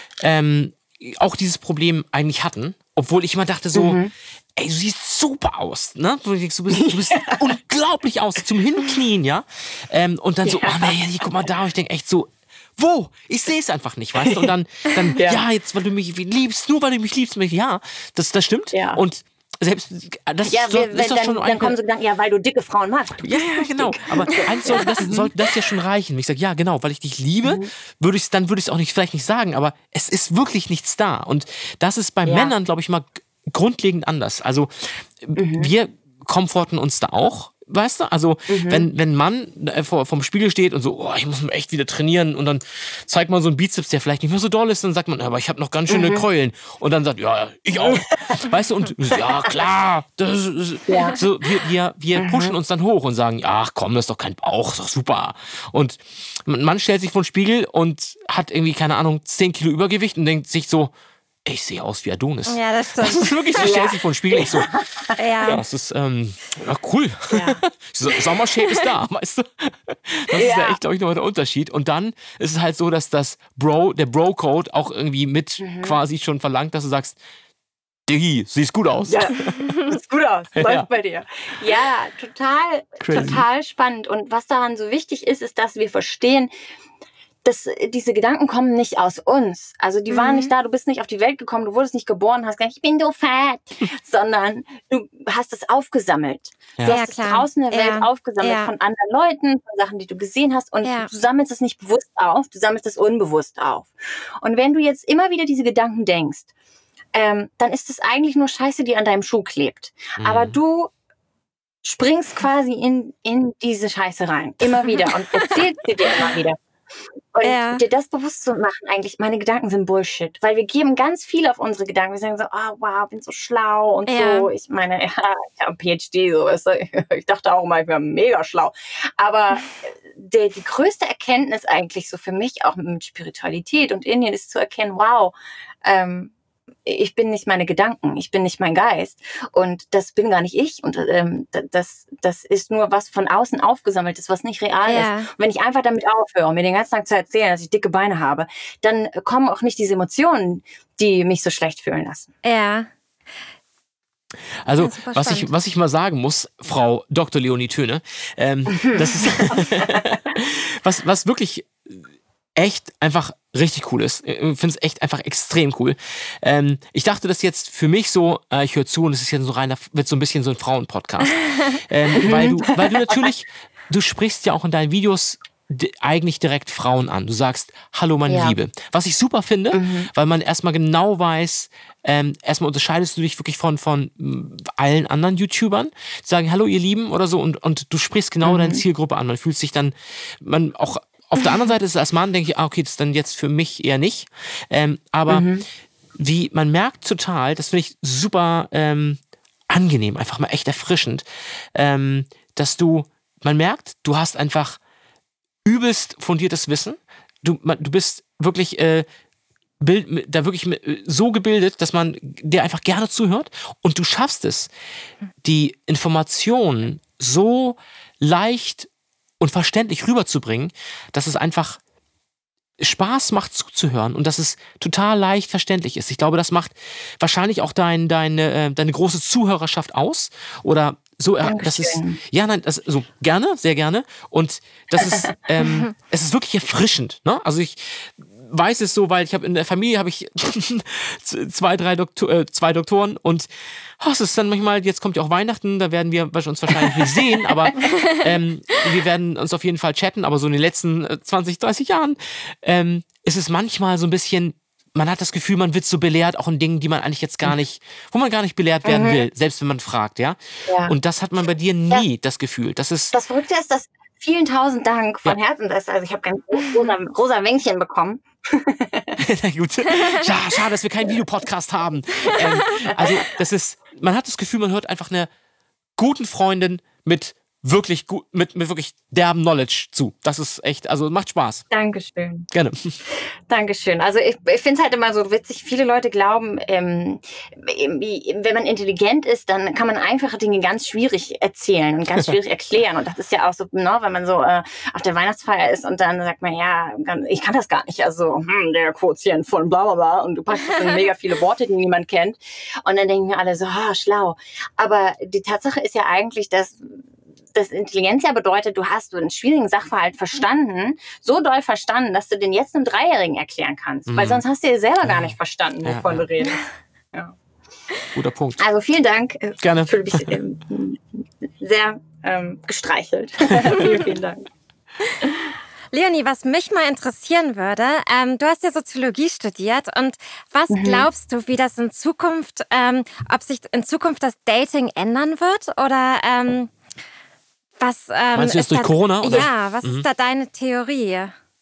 auch dieses Problem eigentlich hatten. Obwohl ich immer dachte so, ey, du siehst super aus, ne? Du bist unglaublich aus, zum Hinknien, ja? Und dann so, oh nee, guck mal da. Und ich denke echt so, wo? Ich sehe es einfach nicht, weißt du? Und dann jetzt, weil du mich liebst, nur weil du mich liebst, das stimmt. Ja. Und selbst das ist doch schon dann kommen so Gedanken, ja, weil du dicke Frauen magst. Ja, genau. Aber eigentlich sollte das ja schon reichen. Ich sage, ja, genau, weil ich dich liebe, würde ich es auch vielleicht nicht sagen, aber es ist wirklich nichts da. Und das ist bei Männern, glaube ich, mal grundlegend anders. Also wir komforten uns da auch. Weißt du, also wenn ein Mann vorm Spiegel steht und so, oh, ich muss mich echt wieder trainieren und dann zeigt man so einen Bizeps, der vielleicht nicht mehr so doll ist, dann sagt man, aber ich habe noch ganz schöne Keulen und dann sagt, ja, ich auch. Weißt du, und ja, klar, so, wir pushen uns dann hoch und sagen, ach komm, das ist doch kein Bauch, das ist doch super. Und ein Mann stellt sich vor den Spiegel und hat irgendwie, keine Ahnung, 10 Kilo Übergewicht und denkt sich so, ich sehe aus wie Adonis. Ja, das stimmt. Das ist wirklich so, stellt sich vor den Spiegel. Ich so, das ist cool. Ja. Sommershape ist da, weißt du? Das ist ja echt, glaube ich, nochmal der Unterschied. Und dann ist es halt so, dass der Bro-Code auch irgendwie mit quasi schon verlangt, dass du sagst, Diggi, siehst gut aus. Ja, sieht gut aus. Läuft bei dir. Ja, total spannend. Und was daran so wichtig ist, ist, dass wir verstehen, diese Gedanken kommen nicht aus uns. Also die waren nicht da, du bist nicht auf die Welt gekommen, du wurdest nicht geboren, hast gesagt, ich bin so fett, sondern du hast es aufgesammelt. Ja. Du hast es draußen in der Welt aufgesammelt Ja. von anderen Leuten, von Sachen, die du gesehen hast und du sammelst es nicht bewusst auf, du sammelst es unbewusst auf. Und wenn du jetzt immer wieder diese Gedanken denkst, dann ist es eigentlich nur Scheiße, die an deinem Schuh klebt. Aber du springst quasi in diese Scheiße rein. Immer wieder. Und erzählst sie dir immer wieder. Und dir das bewusst zu machen, eigentlich, meine Gedanken sind Bullshit. Weil wir geben ganz viel auf unsere Gedanken. Wir sagen so, oh, wow, bin so schlau und so. Ich meine, ich habe PhD, so. Ich dachte auch mal, ich wäre mega schlau. Aber die größte Erkenntnis eigentlich so für mich, auch mit Spiritualität und Indien, ist zu erkennen, wow, ich bin nicht meine Gedanken, ich bin nicht mein Geist und das bin gar nicht ich und das ist nur was von außen aufgesammelt ist, was nicht real ist. Und wenn ich einfach damit aufhöre, mir den ganzen Tag zu erzählen, dass ich dicke Beine habe, dann kommen auch nicht diese Emotionen, die mich so schlecht fühlen lassen. Ja. Also, Ja, was ich mal sagen muss, Frau Dr. Leonie Töne, das ist was wirklich echt einfach richtig cool ist. Ich finde es echt einfach extrem cool. Ich dachte das jetzt für mich so, ich höre zu und es ist jetzt so wird so ein bisschen so ein Frauenpodcast. Weil du natürlich, du sprichst ja auch in deinen Videos eigentlich direkt Frauen an. Du sagst, hallo meine Liebe. Was ich super finde, weil man erstmal genau weiß, erstmal unterscheidest du dich wirklich von allen anderen YouTubern, die sagen, hallo ihr Lieben oder so und du sprichst genau deine Zielgruppe an. Man fühlt sich dann, auch auf der anderen Seite ist es als Mann, denke ich, okay, das ist dann jetzt für mich eher nicht. Aber wie man merkt total, das finde ich super angenehm, einfach mal echt erfrischend, dass man merkt, du hast einfach übelst fundiertes Wissen. Du bist wirklich so gebildet, dass man dir einfach gerne zuhört und du schaffst es, die Informationen so leicht und verständlich rüberzubringen, dass es einfach Spaß macht zuzuhören und dass es total leicht verständlich ist. Ich glaube, das macht wahrscheinlich auch deine große Zuhörerschaft aus oder so. Das ist so gerne, sehr gerne und das ist es ist wirklich erfrischend. Ne? Also ich weiß es so, weil in der Familie habe ich zwei Doktoren und es ist dann manchmal, jetzt kommt ja auch Weihnachten, da werden wir uns wahrscheinlich nicht sehen, aber wir werden uns auf jeden Fall chatten, aber so in den letzten 20, 30 Jahren ist es manchmal so ein bisschen, man hat das Gefühl, man wird so belehrt, auch in Dingen, die man eigentlich jetzt wo man gar nicht belehrt werden will, selbst wenn man fragt, ja. Und das hat man bei dir nie, das Gefühl. Das Verrückte ist, dass vielen tausend Dank von Herzen. Also ich habe ganz rosa Wänkchen bekommen. Na gut. Ja, schade, dass wir keinen Videopodcast haben. Also man hat das Gefühl, man hört einfach einer guten Freundin mit wirklich mit wirklich derben Knowledge zu. Das ist echt, also macht Spaß. Dankeschön. Gerne. Dankeschön. Also ich finde es halt immer so witzig, viele Leute glauben, wenn man intelligent ist, dann kann man einfache Dinge ganz schwierig erzählen und ganz schwierig erklären. Und das ist ja auch so, ne, wenn man so auf der Weihnachtsfeier ist und dann sagt man, ja, ich kann das gar nicht. Also der Quotient von bla bla bla und du packst dann mega viele Worte, die niemand kennt. Und dann denken wir alle so, schlau. Aber die Tatsache ist ja eigentlich, dass Intelligenz ja bedeutet, du hast einen schwierigen Sachverhalt verstanden, so doll verstanden, dass du den jetzt einem Dreijährigen erklären kannst. Weil sonst hast du dir selber gar nicht verstanden, wovon du redest. Ja. Guter Punkt. Also vielen Dank. Gerne. Ich fühle mich sehr gestreichelt. Vielen Dank. Leonie, was mich mal interessieren würde, du hast ja Soziologie studiert und was glaubst du, wie das in Zukunft, ob sich in Zukunft das Dating ändern wird oder was meinst du jetzt durch Corona? Oder? Ja, was ist da deine Theorie?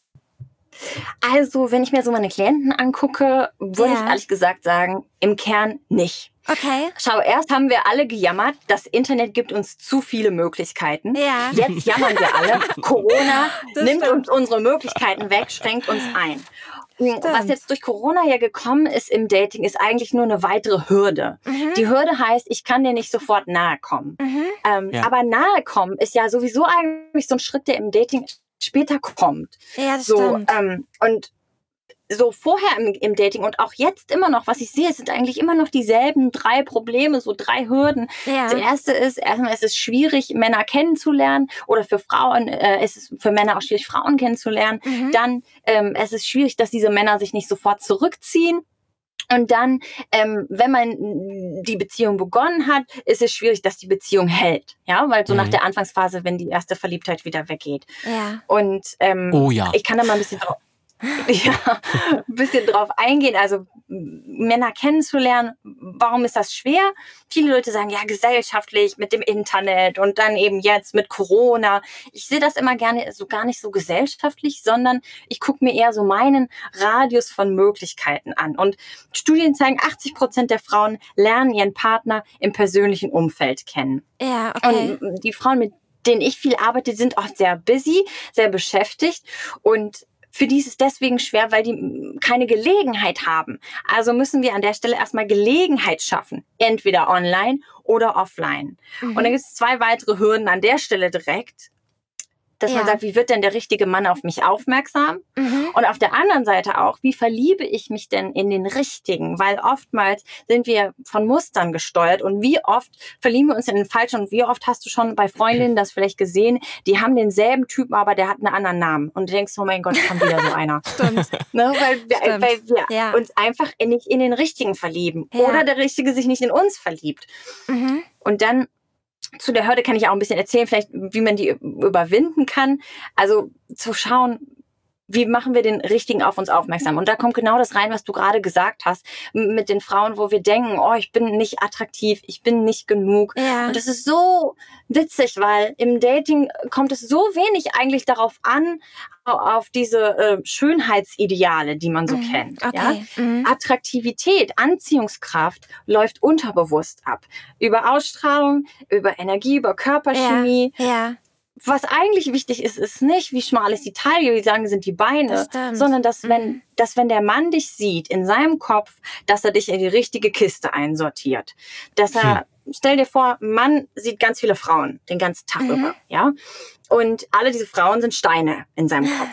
Also, wenn ich mir so meine Klienten angucke, würde ich ehrlich gesagt sagen, im Kern nicht. Okay. Schau, erst haben wir alle gejammert, das Internet gibt uns zu viele Möglichkeiten. Ja. Jetzt jammern wir alle, Corona nimmt uns unsere Möglichkeiten weg, schränkt uns ein. Stimmt. Was jetzt durch Corona ja gekommen ist im Dating, ist eigentlich nur eine weitere Hürde. Die Hürde heißt, ich kann dir nicht sofort nahe kommen. Aber nahe kommen ist ja sowieso eigentlich so ein Schritt, der im Dating später kommt. Ja, das stimmt. Und so vorher im Dating und auch jetzt immer noch, was ich sehe, es sind eigentlich immer noch dieselben 3 Probleme, so 3 Hürden. Ja. Das erste ist, erstmal ist es schwierig, Männer kennenzulernen oder für Frauen, es ist für Männer auch schwierig, Frauen kennenzulernen. Dann, es ist schwierig, dass diese Männer sich nicht sofort zurückziehen. Und dann, wenn man die Beziehung begonnen hat, ist es schwierig, dass die Beziehung hält. Ja, weil so nach der Anfangsphase, wenn die erste Verliebtheit wieder weggeht. Ja. Oh Und ja. ich kann da mal ein bisschen drauf eingehen, also Männer kennenzulernen. Warum ist das schwer? Viele Leute sagen, ja, gesellschaftlich mit dem Internet und dann eben jetzt mit Corona. Ich sehe das immer gerne so gar nicht so gesellschaftlich, sondern ich gucke mir eher so meinen Radius von Möglichkeiten an. Und Studien zeigen, 80% der Frauen lernen ihren Partner im persönlichen Umfeld kennen. Ja, okay. Und die Frauen, mit denen ich viel arbeite, sind oft sehr busy, sehr beschäftigt und für die ist es deswegen schwer, weil die keine Gelegenheit haben. Also müssen wir an der Stelle erstmal Gelegenheit schaffen. Entweder online oder offline. Und dann gibt es 2 weitere Hürden an der Stelle direkt. Dass man sagt, wie wird denn der richtige Mann auf mich aufmerksam? Und auf der anderen Seite auch, wie verliebe ich mich denn in den Richtigen? Weil oftmals sind wir von Mustern gesteuert und wie oft verlieben wir uns in den Falschen und wie oft hast du schon bei Freundinnen das vielleicht gesehen, die haben denselben Typen, aber der hat einen anderen Namen. Und du denkst, oh mein Gott, kommt wieder so einer. Stimmt. Ne? Weil wir uns einfach nicht in den Richtigen verlieben. Ja. Oder der Richtige sich nicht in uns verliebt. Und dann zu der Hürde kann ich auch ein bisschen erzählen, vielleicht wie man die überwinden kann. Also zu schauen, wie machen wir den Richtigen auf uns aufmerksam? Und da kommt genau das rein, was du gerade gesagt hast, mit den Frauen, wo wir denken, oh, ich bin nicht attraktiv, ich bin nicht genug. Ja. Und das ist so witzig, weil im Dating kommt es so wenig eigentlich darauf an, auf diese Schönheitsideale, die man so kennt. Okay. Ja? Attraktivität, Anziehungskraft läuft unterbewusst ab. Über Ausstrahlung, über Energie, über Körperchemie. Ja. Was eigentlich wichtig ist, ist nicht, wie schmal ist die Taille, wie lang sind die Beine, sondern dass wenn der Mann dich sieht in seinem Kopf, dass er dich in die richtige Kiste einsortiert. Dass er, stell dir vor, ein Mann sieht ganz viele Frauen den ganzen Tag über, ja? Und alle diese Frauen sind Steine in seinem Kopf.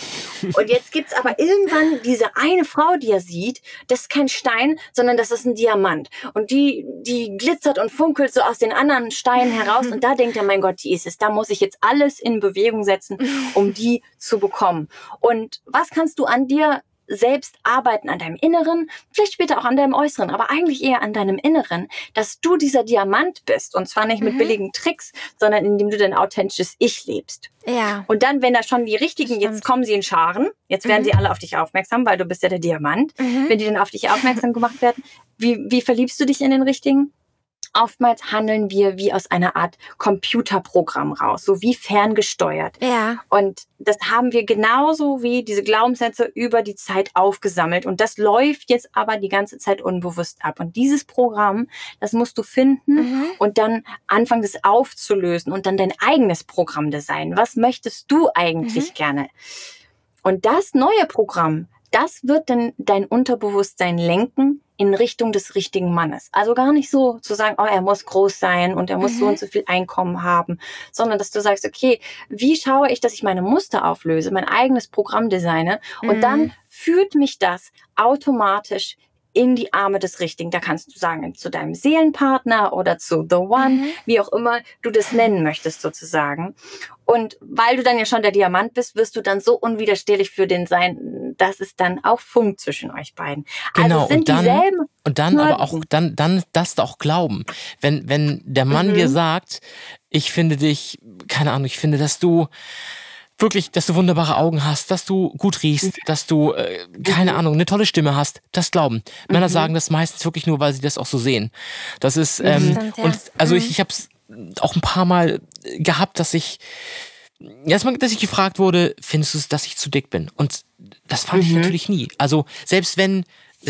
Und jetzt gibt's aber irgendwann diese eine Frau, die er sieht, das ist kein Stein, sondern das ist ein Diamant. Und die glitzert und funkelt so aus den anderen Steinen heraus. Und da denkt er, mein Gott, die ist es. Da muss ich jetzt alles in Bewegung setzen, um die zu bekommen. Und was kannst du an dir selbst arbeiten, an deinem Inneren, vielleicht später auch an deinem Äußeren, aber eigentlich eher an deinem Inneren, dass du dieser Diamant bist. Und zwar nicht mit billigen Tricks, sondern indem du dein authentisches Ich lebst. Ja. Und dann, wenn da schon die Richtigen, jetzt kommen sie in Scharen, jetzt werden sie alle auf dich aufmerksam, weil du bist ja der Diamant. Wenn die dann auf dich aufmerksam gemacht werden, wie verliebst du dich in den Richtigen? Oftmals handeln wir wie aus einer Art Computerprogramm raus, so wie ferngesteuert. Ja. Und das haben wir genauso wie diese Glaubenssätze über die Zeit aufgesammelt. Und das läuft jetzt aber die ganze Zeit unbewusst ab. Und dieses Programm, das musst du finden und dann anfangen, das aufzulösen und dann dein eigenes Programm designen. Was möchtest du eigentlich gerne? Und das neue Programm, das wird dann dein Unterbewusstsein lenken in Richtung des richtigen Mannes. Also gar nicht so zu sagen, oh, er muss groß sein und er muss so und so viel Einkommen haben, sondern dass du sagst, okay, wie schaue ich, dass ich meine Muster auflöse, mein eigenes Programm designe und dann führt mich das automatisch in die Arme des Richtigen. Da kannst du sagen, zu deinem Seelenpartner oder zu The One, wie auch immer du das nennen möchtest sozusagen. Und weil du dann ja schon der Diamant bist, wirst du dann so unwiderstehlich für den sein, dass es dann auch funkt zwischen euch beiden. Genau, also sind und dann aber auch, dann das auch glauben. Wenn der Mann dir sagt, ich finde dich, keine Ahnung, ich finde, dass du wunderbare Augen hast, dass du gut riechst, dass du, keine Ahnung, eine tolle Stimme hast, das glauben. Männer sagen das meistens wirklich nur, weil sie das auch so sehen. Das ist, Stimmt, ja. und also ich habe es auch ein paar Mal gehabt, dass ich gefragt wurde, findest du es, dass ich zu dick bin? Und das fand ich natürlich nie. Also selbst wenn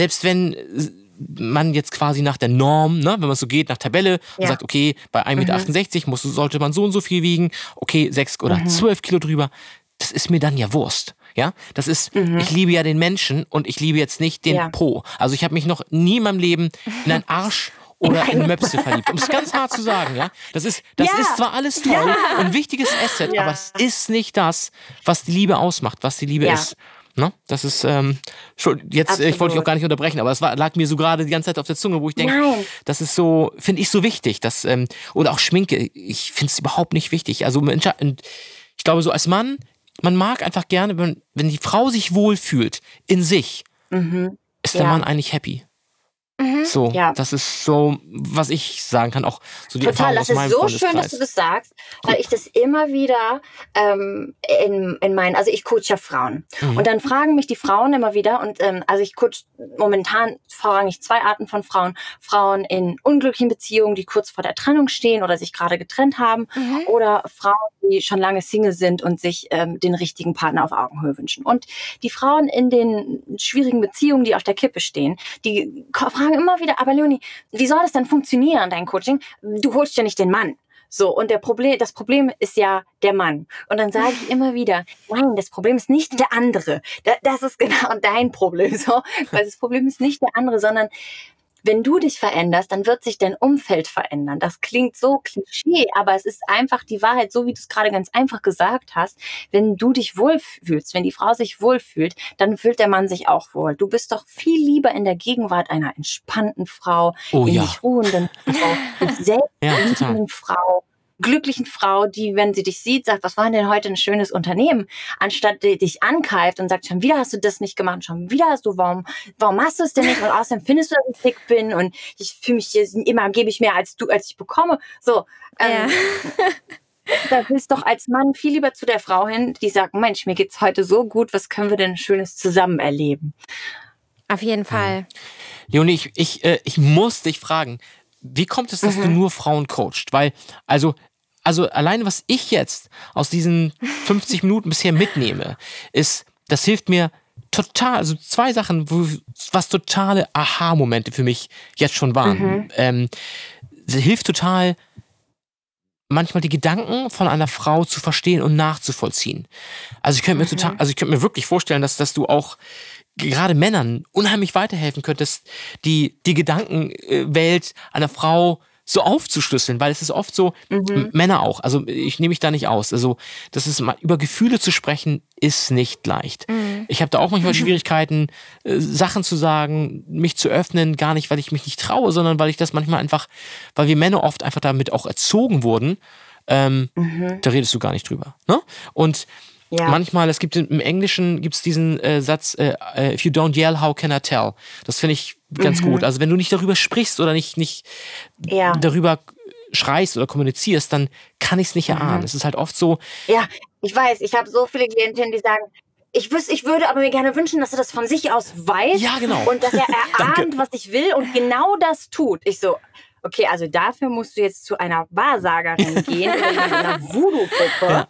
man jetzt quasi nach der Norm, ne, wenn man so geht, nach Tabelle und sagt, okay, bei 1,68 Meter sollte man so und so viel wiegen, okay, 6 oder 12 Kilo drüber, das ist mir dann ja Wurst. Ja, das ist, ich liebe ja den Menschen und ich liebe jetzt nicht den Po. Also ich habe mich noch nie in meinem Leben in einen Arsch oder in Möpse verliebt. Um es ganz hart zu sagen, ja. Das ist zwar alles toll und ein wichtiges Asset, aber es ist nicht das, was die Liebe ausmacht, was die Liebe ist. Ne? Das ist schon jetzt, ich wollte dich auch gar nicht unterbrechen, aber es lag mir so gerade die ganze Zeit auf der Zunge, wo ich denke, das ist so, finde ich so wichtig, dass, oder auch Schminke, ich finde es überhaupt nicht wichtig. Also ich glaube, so als Mann, man mag einfach gerne, wenn die Frau sich wohlfühlt in sich, ist der Mann eigentlich happy. So, das ist so, was ich sagen kann, auch so die Erfahrung aus meinem Freundeskreis. Das ist so schön, dass du das sagst, weil ich das immer wieder in meinen, also ich coache ja Frauen und dann fragen mich die Frauen immer wieder und also ich coache momentan vorrangig 2 Arten von Frauen. Frauen in unglücklichen Beziehungen, die kurz vor der Trennung stehen oder sich gerade getrennt haben oder Frauen, die schon lange Single sind und sich den richtigen Partner auf Augenhöhe wünschen. Und die Frauen in den schwierigen Beziehungen, die auf der Kippe stehen, die fragen immer wieder, aber Leonie, wie soll das denn funktionieren, dein Coaching? Du holst ja nicht den Mann. So, und das Problem ist ja der Mann. Und dann sage ich immer wieder, nein, das Problem ist nicht der andere. Das ist genau dein Problem. So, weil das Problem ist nicht der andere, sondern wenn du dich veränderst, dann wird sich dein Umfeld verändern. Das klingt so Klischee, aber es ist einfach die Wahrheit, so wie du es gerade ganz einfach gesagt hast. Wenn du dich wohlfühlst, wenn die Frau sich wohlfühlt, dann fühlt der Mann sich auch wohl. Du bist doch viel lieber in der Gegenwart einer entspannten Frau, in sich ruhenden Frau, selbstliebenden Frau, glücklichen Frau, die, wenn sie dich sieht, sagt, was war denn heute ein schönes Unternehmen, anstatt dich ankeift und sagt, schon wieder hast du das nicht gemacht, schon wieder hast du, warum machst du es denn nicht? Und außerdem findest du, dass ich dick bin und ich fühle mich immer, gebe ich mehr als ich bekomme. So, da willst doch als Mann viel lieber zu der Frau hin, die sagt, Mensch, mir geht's heute so gut, was können wir denn Schönes zusammen erleben? Auf jeden Fall. Leonie, ich muss dich fragen, wie kommt es, dass du nur Frauen coachst? Weil, also alleine, was ich jetzt aus diesen 50 Minuten bisher mitnehme, ist, das hilft mir total, also 2 Sachen, was totale Aha-Momente für mich jetzt schon waren. Hilft total, manchmal die Gedanken von einer Frau zu verstehen und nachzuvollziehen. Also ich könnte mir wirklich vorstellen, dass du auch gerade Männern unheimlich weiterhelfen könntest, die Gedankenwelt einer Frau so aufzuschlüsseln, weil es ist oft so, Männer auch, also ich nehme mich da nicht aus, also das ist mal, über Gefühle zu sprechen, ist nicht leicht. Ich habe da auch manchmal Schwierigkeiten, Sachen zu sagen, mich zu öffnen, gar nicht, weil ich mich nicht traue, sondern weil ich das manchmal einfach, weil wir Männer oft einfach damit auch erzogen wurden, da redest du gar nicht drüber. Ne? Und manchmal, es gibt im Englischen gibt's diesen Satz, if you don't yell, how can I tell? Das finde ich ganz gut. Also wenn du nicht darüber sprichst oder nicht darüber schreist oder kommunizierst, dann kann ich es nicht erahnen. Es ist halt oft so. Ja, ich weiß, ich habe so viele Klientinnen, die sagen, ich würde aber mir gerne wünschen, dass er das von sich aus weiß. Ja, genau. Und dass er erahnt, was ich will und genau das tut. Ich so, okay, also dafür musst du jetzt zu einer Wahrsagerin gehen oder in einer Voodoo-Gruppe,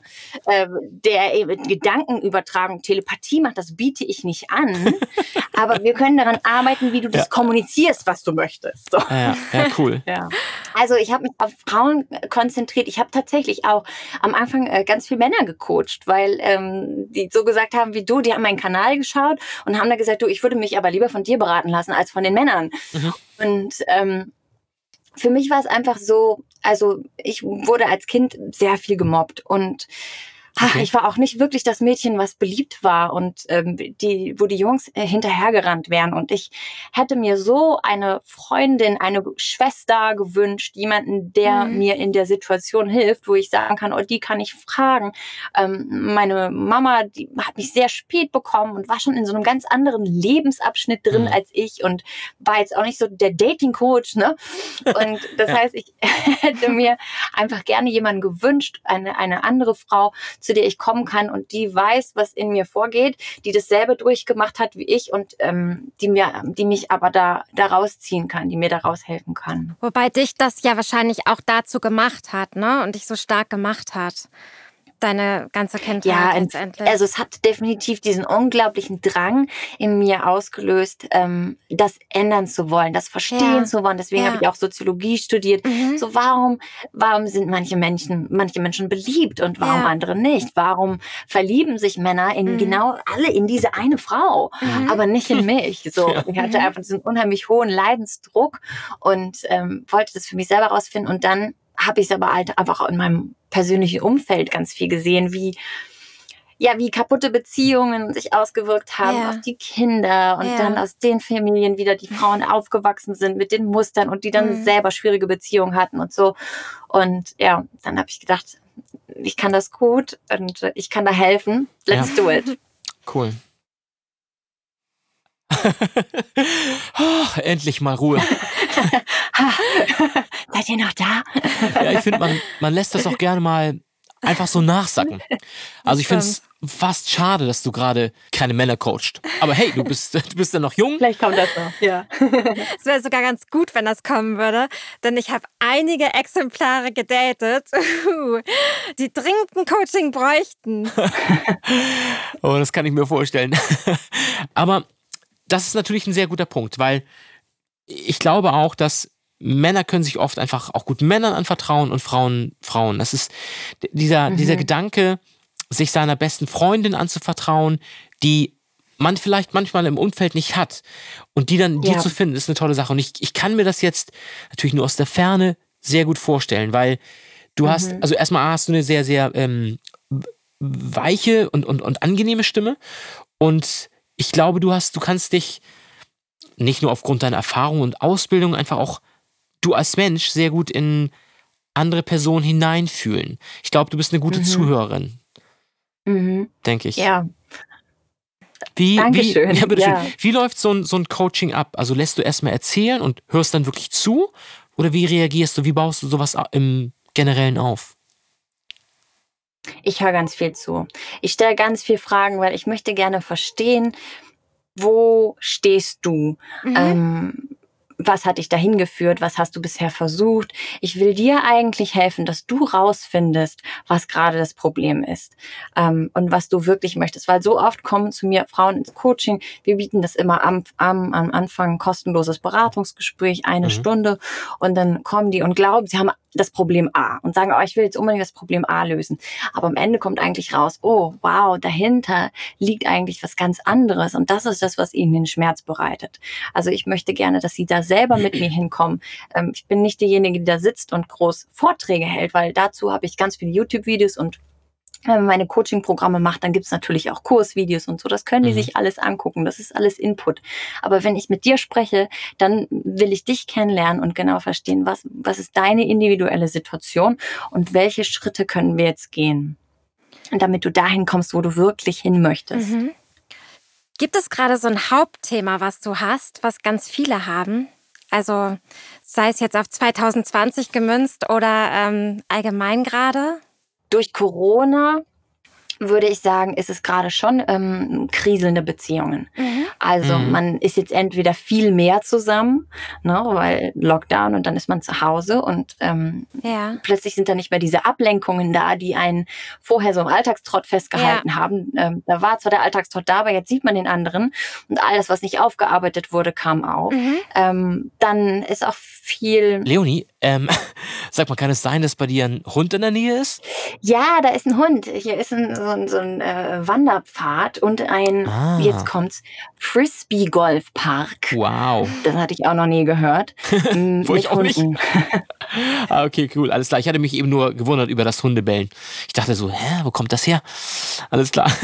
der eben Gedankenübertragung, Telepathie macht, das biete ich nicht an. Aber wir können daran arbeiten, wie du das kommunizierst, was du möchtest. So. Ja, cool. Ja. Also ich habe mich auf Frauen konzentriert. Ich habe tatsächlich auch am Anfang ganz viele Männer gecoacht, weil die so gesagt haben wie du, die haben meinen Kanal geschaut und haben da gesagt, du, ich würde mich aber lieber von dir beraten lassen als von den Männern. Und für mich war es einfach so, also ich wurde als Kind sehr viel gemobbt und ich war auch nicht wirklich das Mädchen, was beliebt war und wo die Jungs hinterhergerannt wären. Und ich hätte mir so eine Freundin, eine Schwester gewünscht, jemanden, der mir in der Situation hilft, wo ich sagen kann, oh, die kann ich fragen. Meine Mama, die hat mich sehr spät bekommen und war schon in so einem ganz anderen Lebensabschnitt drin als ich und war jetzt auch nicht so der Dating-Coach, ne? Und das heißt, ich hätte mir einfach gerne jemanden gewünscht, eine andere Frau, zu der ich kommen kann und die weiß, was in mir vorgeht, die dasselbe durchgemacht hat wie ich und die mich aber da rausziehen kann, die mir da raushelfen kann. Wobei dich das ja wahrscheinlich auch dazu gemacht hat, ne? Und dich so stark gemacht hat. Deine ganze Kindheit letztendlich. Also es hat definitiv diesen unglaublichen Drang in mir ausgelöst, das ändern zu wollen, das verstehen zu wollen. Deswegen habe ich auch Soziologie studiert. So warum sind manche Menschen beliebt und warum andere nicht? Warum verlieben sich Männer in genau alle in diese eine Frau, aber nicht in mich? So, ich hatte einfach diesen unheimlich hohen Leidensdruck und wollte das für mich selber rausfinden und dann habe ich es aber halt einfach in meinem persönlichen Umfeld ganz viel gesehen, wie ja, wie kaputte Beziehungen sich ausgewirkt haben auf die Kinder und dann aus den Familien wieder die Frauen aufgewachsen sind mit den Mustern und die dann selber schwierige Beziehungen hatten und so. Und ja, dann habe ich gedacht, ich kann das gut und ich kann da helfen. Let's do it. Cool. Endlich mal Ruhe. Seid ihr noch da? Ja, ich finde, man lässt das auch gerne mal einfach so nachsacken. Also ich finde es fast schade, dass du gerade keine Männer coachst. Aber hey, du bist ja noch jung. Vielleicht kommt das noch, ja. Es wäre sogar ganz gut, wenn das kommen würde, denn ich habe einige Exemplare gedatet, die dringend ein Coaching bräuchten. Oh, das kann ich mir vorstellen. Aber das ist natürlich ein sehr guter Punkt, weil ich glaube auch, dass Männer können sich oft einfach auch gut Männern anvertrauen und Frauen. Das ist dieser Gedanke, sich seiner besten Freundin anzuvertrauen, die man vielleicht manchmal im Umfeld nicht hat. Und die dann dir zu finden, ist eine tolle Sache. Und ich kann mir das jetzt natürlich nur aus der Ferne sehr gut vorstellen, weil du hast, also erstmal hast du eine sehr, sehr weiche und angenehme Stimme. Und ich glaube, du kannst dich nicht nur aufgrund deiner Erfahrung und Ausbildung einfach auch du als Mensch sehr gut in andere Personen hineinfühlen. Ich glaube, du bist eine gute Zuhörerin. Denke ich. Ja. Dankeschön. Ja, bitteschön. Wie läuft so ein Coaching ab? Also lässt du erstmal erzählen und hörst dann wirklich zu? Oder wie reagierst du? Wie baust du sowas im Generellen auf? Ich höre ganz viel zu. Ich stelle ganz viel Fragen, weil ich möchte gerne verstehen, wo stehst du? Was hat dich dahin geführt? Was hast du bisher versucht? Ich will dir eigentlich helfen, dass du rausfindest, was gerade das Problem ist und was du wirklich möchtest. Weil so oft kommen zu mir Frauen ins Coaching. Wir bieten das immer am Anfang, kostenloses Beratungsgespräch, 1 Stunde. Und dann kommen die und glauben, sie haben das Problem A und sagen, ich will jetzt unbedingt das Problem A lösen. Aber am Ende kommt eigentlich raus, oh, wow, dahinter liegt eigentlich was ganz anderes. Und das ist das, was ihnen den Schmerz bereitet. Also ich möchte gerne, dass sie da selber mit mir hinkommen. Ich bin nicht diejenige, die da sitzt und groß Vorträge hält, weil dazu habe ich ganz viele YouTube-Videos und wenn man meine Coaching-Programme macht, dann gibt's natürlich auch Kursvideos und so. Das können die sich alles angucken. Das ist alles Input. Aber wenn ich mit dir spreche, dann will ich dich kennenlernen und genau verstehen, was ist deine individuelle Situation und welche Schritte können wir jetzt gehen, damit du dahin kommst, wo du wirklich hin möchtest. Gibt es gerade so ein Hauptthema, was du hast, was ganz viele haben? Also sei es jetzt auf 2020 gemünzt oder allgemein gerade? Durch Corona würde ich sagen, ist es gerade schon kriselnde Beziehungen. Also man ist jetzt entweder viel mehr zusammen, ne, weil Lockdown und dann ist man zu Hause und plötzlich sind da nicht mehr diese Ablenkungen da, die einen vorher so im Alltagstrott festgehalten haben. Da war zwar der Alltagstrott da, aber jetzt sieht man den anderen und alles, was nicht aufgearbeitet wurde, kam auf. Dann ist auch viel... Leonie, sag mal, kann es sein, dass bei dir ein Hund in der Nähe ist? Ja, da ist ein Hund. Hier ist so ein Wanderpfad und jetzt kommt's, Frisbee-Golfpark. Wow. Das hatte ich auch noch nie gehört. Wo ich mit auch nicht. Hunden. Okay, cool, alles klar. Ich hatte mich eben nur gewundert über das Hundebellen. Ich dachte so, wo kommt das her? Alles klar.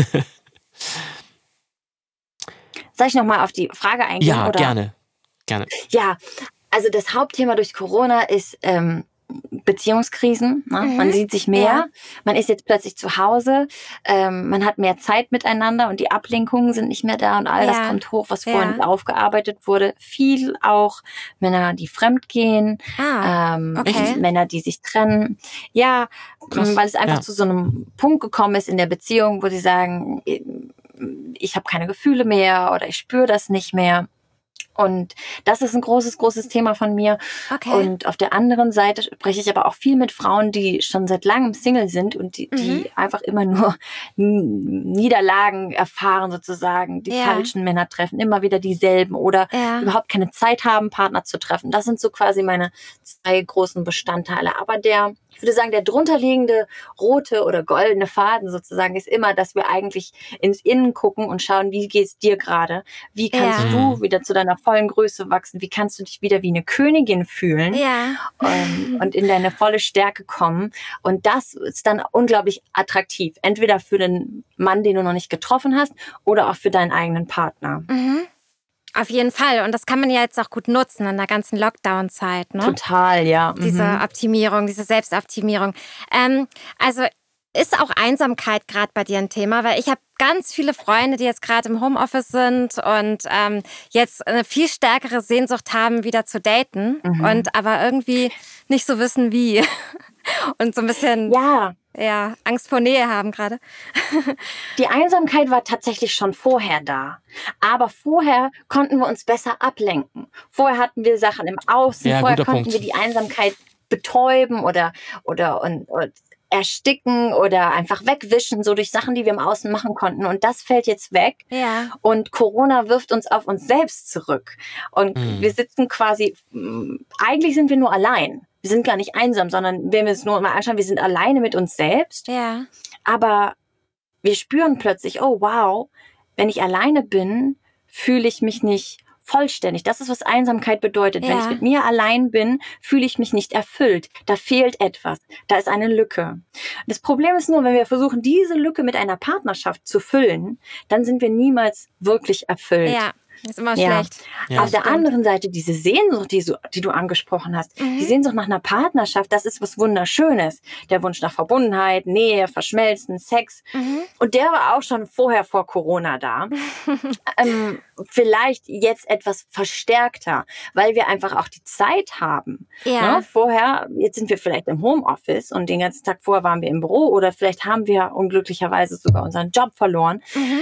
Soll ich nochmal auf die Frage eingehen? Ja, oder? gerne. Ja, also das Hauptthema durch Corona ist Beziehungskrisen. Ne? Man sieht sich mehr, man ist jetzt plötzlich zu Hause, man hat mehr Zeit miteinander und die Ablenkungen sind nicht mehr da und all das kommt hoch, was vorhin nicht aufgearbeitet wurde. Viel auch Männer, die fremdgehen, Männer, die sich trennen. Ja, weil es einfach zu so einem Punkt gekommen ist in der Beziehung, wo sie sagen, ich habe keine Gefühle mehr oder ich spüre das nicht mehr. Und das ist ein großes, großes Thema von mir. Okay. Und auf der anderen Seite spreche ich aber auch viel mit Frauen, die schon seit langem Single sind und die einfach immer nur Niederlagen erfahren sozusagen, die falschen Männer treffen, immer wieder dieselben oder überhaupt keine Zeit haben, Partner zu treffen. Das sind so quasi meine 2 großen Bestandteile. Aber der Ich würde sagen, der drunterliegende rote oder goldene Faden sozusagen ist immer, dass wir eigentlich ins Innen gucken und schauen, wie geht's dir gerade? Wie kannst du wieder zu deiner vollen Größe wachsen? Wie kannst du dich wieder wie eine Königin fühlen? Ja. Und in deine volle Stärke kommen? Und das ist dann unglaublich attraktiv. Entweder für den Mann, den du noch nicht getroffen hast, oder auch für deinen eigenen Partner. Auf jeden Fall. Und das kann man ja jetzt auch gut nutzen in der ganzen Lockdown-Zeit. Ne? Total, ja. Diese Optimierung, diese Selbstoptimierung. Also ist auch Einsamkeit gerade bei dir ein Thema? Weil ich habe ganz viele Freunde, die jetzt gerade im Homeoffice sind und jetzt eine viel stärkere Sehnsucht haben, wieder zu daten und aber irgendwie nicht so wissen, wie. Und so ein bisschen Angst vor Nähe haben gerade. Die Einsamkeit war tatsächlich schon vorher da. Aber vorher konnten wir uns besser ablenken. Vorher hatten wir Sachen im Außen. Ja, vorher konnten Punkt. wir die Einsamkeit betäuben oder ersticken oder einfach wegwischen, so durch Sachen, die wir im Außen machen konnten. Und das fällt jetzt weg. Ja. Und Corona wirft uns auf uns selbst zurück. Und wir sitzen quasi, eigentlich sind wir nur allein. Wir sind gar nicht einsam, sondern wenn wir es nur mal anschauen, wir sind alleine mit uns selbst. Ja. Aber wir spüren plötzlich, oh wow, wenn ich alleine bin, fühle ich mich nicht vollständig. Das ist, was Einsamkeit bedeutet. Ja. Wenn ich mit mir allein bin, fühle ich mich nicht erfüllt. Da fehlt etwas. Da ist eine Lücke. Das Problem ist nur, wenn wir versuchen, diese Lücke mit einer Partnerschaft zu füllen, dann sind wir niemals wirklich erfüllt. Ja. Ist immer schlecht. Ja. Auf der anderen Seite, diese Sehnsucht, die du angesprochen hast, die Sehnsucht nach einer Partnerschaft, das ist was Wunderschönes. Der Wunsch nach Verbundenheit, Nähe, Verschmelzen, Sex. Und der war auch schon vorher vor Corona da. Vielleicht jetzt etwas verstärkter, weil wir einfach auch die Zeit haben. Ja. Ne? Vorher, jetzt sind wir vielleicht im Homeoffice und den ganzen Tag vorher waren wir im Büro oder vielleicht haben wir unglücklicherweise sogar unseren Job verloren.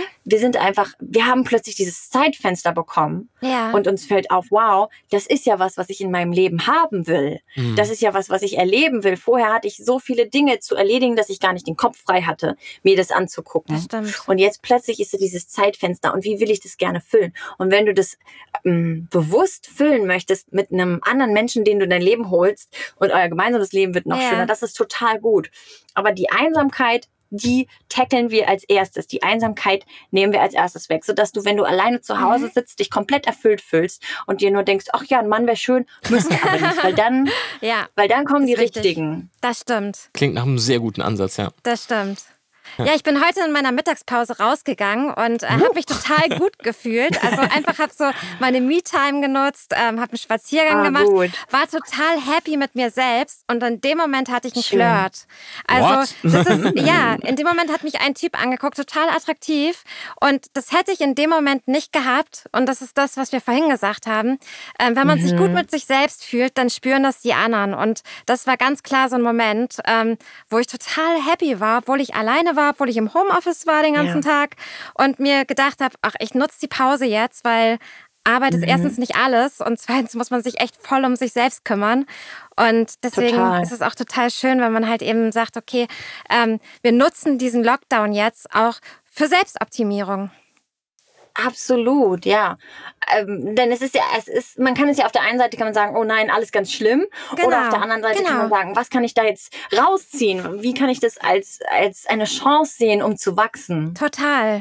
Wir haben plötzlich dieses Zeitfenster bekommen und uns fällt auf, wow, das ist ja was ich in meinem Leben haben will. Das ist ja was ich erleben will. Vorher hatte ich so viele Dinge zu erledigen, dass ich gar nicht den Kopf frei hatte, mir das anzugucken. Das stimmt. Und jetzt plötzlich ist so dieses Zeitfenster und wie will ich das gerne füllen? Und wenn du das bewusst füllen möchtest mit einem anderen Menschen, den du in dein Leben holst und euer gemeinsames Leben wird noch schöner, das ist total gut. Aber die Einsamkeit, die tackeln wir als erstes. Die Einsamkeit nehmen wir als erstes weg, sodass du, wenn du alleine zu Hause sitzt, dich komplett erfüllt fühlst und dir nur denkst, ach ja, ein Mann wäre schön, müsste aber nicht, weil dann kommen die richtig. Richtigen. Das stimmt. Klingt nach einem sehr guten Ansatz, ja. Das stimmt. Ja, ich bin heute in meiner Mittagspause rausgegangen und habe mich total gut gefühlt. Also einfach habe so meine Me-Time genutzt, habe einen Spaziergang gemacht, war total happy mit mir selbst und in dem Moment hatte ich einen Flirt. Also das ist, in dem Moment hat mich ein Typ angeguckt, total attraktiv und das hätte ich in dem Moment nicht gehabt und das ist das, was wir vorhin gesagt haben. Wenn man sich gut mit sich selbst fühlt, dann spüren das die anderen und das war ganz klar so ein Moment, wo ich total happy war, obwohl ich alleine war, obwohl ich im Homeoffice war den ganzen Tag und mir gedacht habe, ach, ich nutze die Pause jetzt, weil Arbeit ist erstens nicht alles und zweitens muss man sich echt voll um sich selbst kümmern und deswegen ist es auch total schön, wenn man halt eben sagt, okay, wir nutzen diesen Lockdown jetzt auch für Selbstoptimierung. Absolut, ja. Denn man kann es ja auf der einen Seite kann man sagen, oh nein, alles ganz schlimm. Genau, Oder auf der anderen Seite kann man sagen, was kann ich da jetzt rausziehen? Wie kann ich das als eine Chance sehen, um zu wachsen? Total.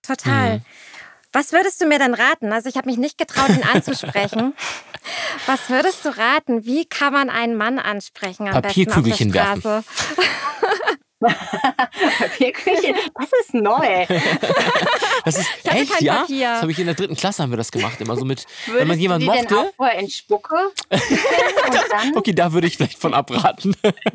Was würdest du mir denn raten? Also ich habe mich nicht getraut, ihn anzusprechen. Was würdest du raten? Wie kann man einen Mann ansprechen? Am Papierkügelchen besten auf der werfen. Papierkügelchen, das ist neu. Das ist hatte echt, kein ja? Papier. Das habe ich in der 3. Klasse haben wir das gemacht, immer so mit, wenn Würdest man jemanden du die denn mochte. auch vorher in Spucke? Und dann? Okay, da würde ich vielleicht von abraten.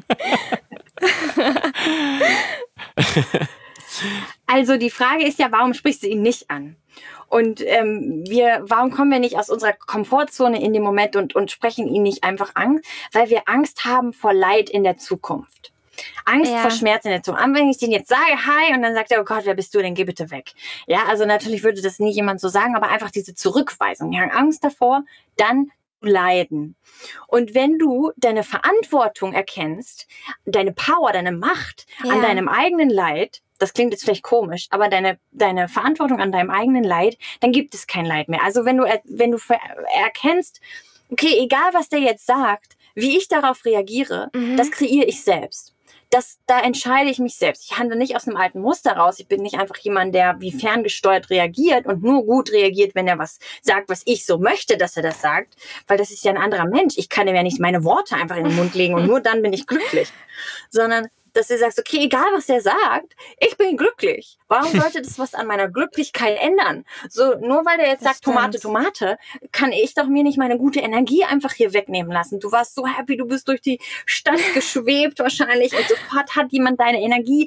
Also die Frage ist ja, warum sprichst du ihn nicht an? Und warum kommen wir nicht aus unserer Komfortzone in dem Moment und sprechen ihn nicht einfach an? Weil wir Angst haben vor Leid in der Zukunft. Angst vor Schmerz in der Zukunft. Wenn ich den jetzt sage, hi, und dann sagt er, oh Gott, wer bist du denn, geh bitte weg. Ja, also natürlich würde das nie jemand so sagen, aber einfach diese Zurückweisung. Wir haben Angst davor, dann leiden. Und wenn du deine Verantwortung erkennst, deine Power, deine Macht an deinem eigenen Leid, das klingt jetzt vielleicht komisch, aber deine Verantwortung an deinem eigenen Leid, dann gibt es kein Leid mehr. Also wenn du erkennst, okay, egal was der jetzt sagt, wie ich darauf reagiere, das kreiere ich selbst. Da entscheide ich mich selbst. Ich handle nicht aus einem alten Muster raus. Ich bin nicht einfach jemand, der wie ferngesteuert reagiert und nur gut reagiert, wenn er was sagt, was ich so möchte, dass er das sagt. Weil das ist ja ein anderer Mensch. Ich kann ihm ja nicht meine Worte einfach in den Mund legen und nur dann bin ich glücklich. Sondern, dass du sagst, okay, egal was er sagt, ich bin glücklich. Warum sollte das was an meiner Glücklichkeit ändern? So, nur weil der jetzt sagt, Tomate, Tomate, kann ich doch mir nicht meine gute Energie einfach hier wegnehmen lassen. Du warst so happy, du bist durch die Stadt geschwebt wahrscheinlich und sofort hat jemand deine Energie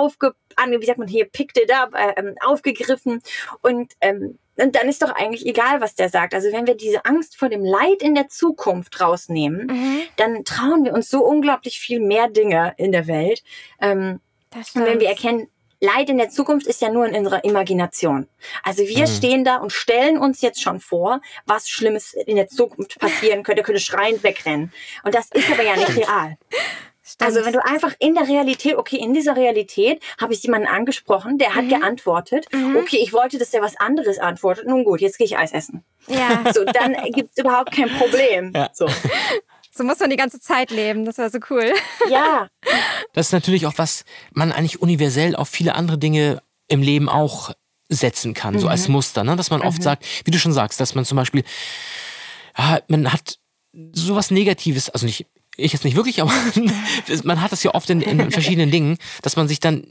picked it up, aufgegriffen und dann ist doch eigentlich egal, was der sagt. Also wenn wir diese Angst vor dem Leid in der Zukunft rausnehmen, dann trauen wir uns so unglaublich viel mehr Dinge in der Welt. Und wenn wir erkennen, Leid in der Zukunft ist ja nur in unserer Imagination. Also wir stehen da und stellen uns jetzt schon vor, was Schlimmes in der Zukunft passieren könnte. Könnte schreiend wegrennen. Und das ist aber ja nicht real. Also wenn du einfach in der Realität, okay, in dieser Realität habe ich jemanden angesprochen, der hat geantwortet. Okay, ich wollte, dass der was anderes antwortet. Nun gut, jetzt gehe ich Eis essen. Ja. So, dann gibt es überhaupt kein Problem. Ja. So muss man die ganze Zeit leben, das wäre so cool. Ja. Das ist natürlich auch, was man eigentlich universell auf viele andere Dinge im Leben auch setzen kann, so als Muster, ne? Dass man oft sagt, wie du schon sagst, dass man zum Beispiel, man hat sowas Negatives, also nicht, ich jetzt nicht wirklich, aber man hat das ja oft in verschiedenen Dingen, dass man sich dann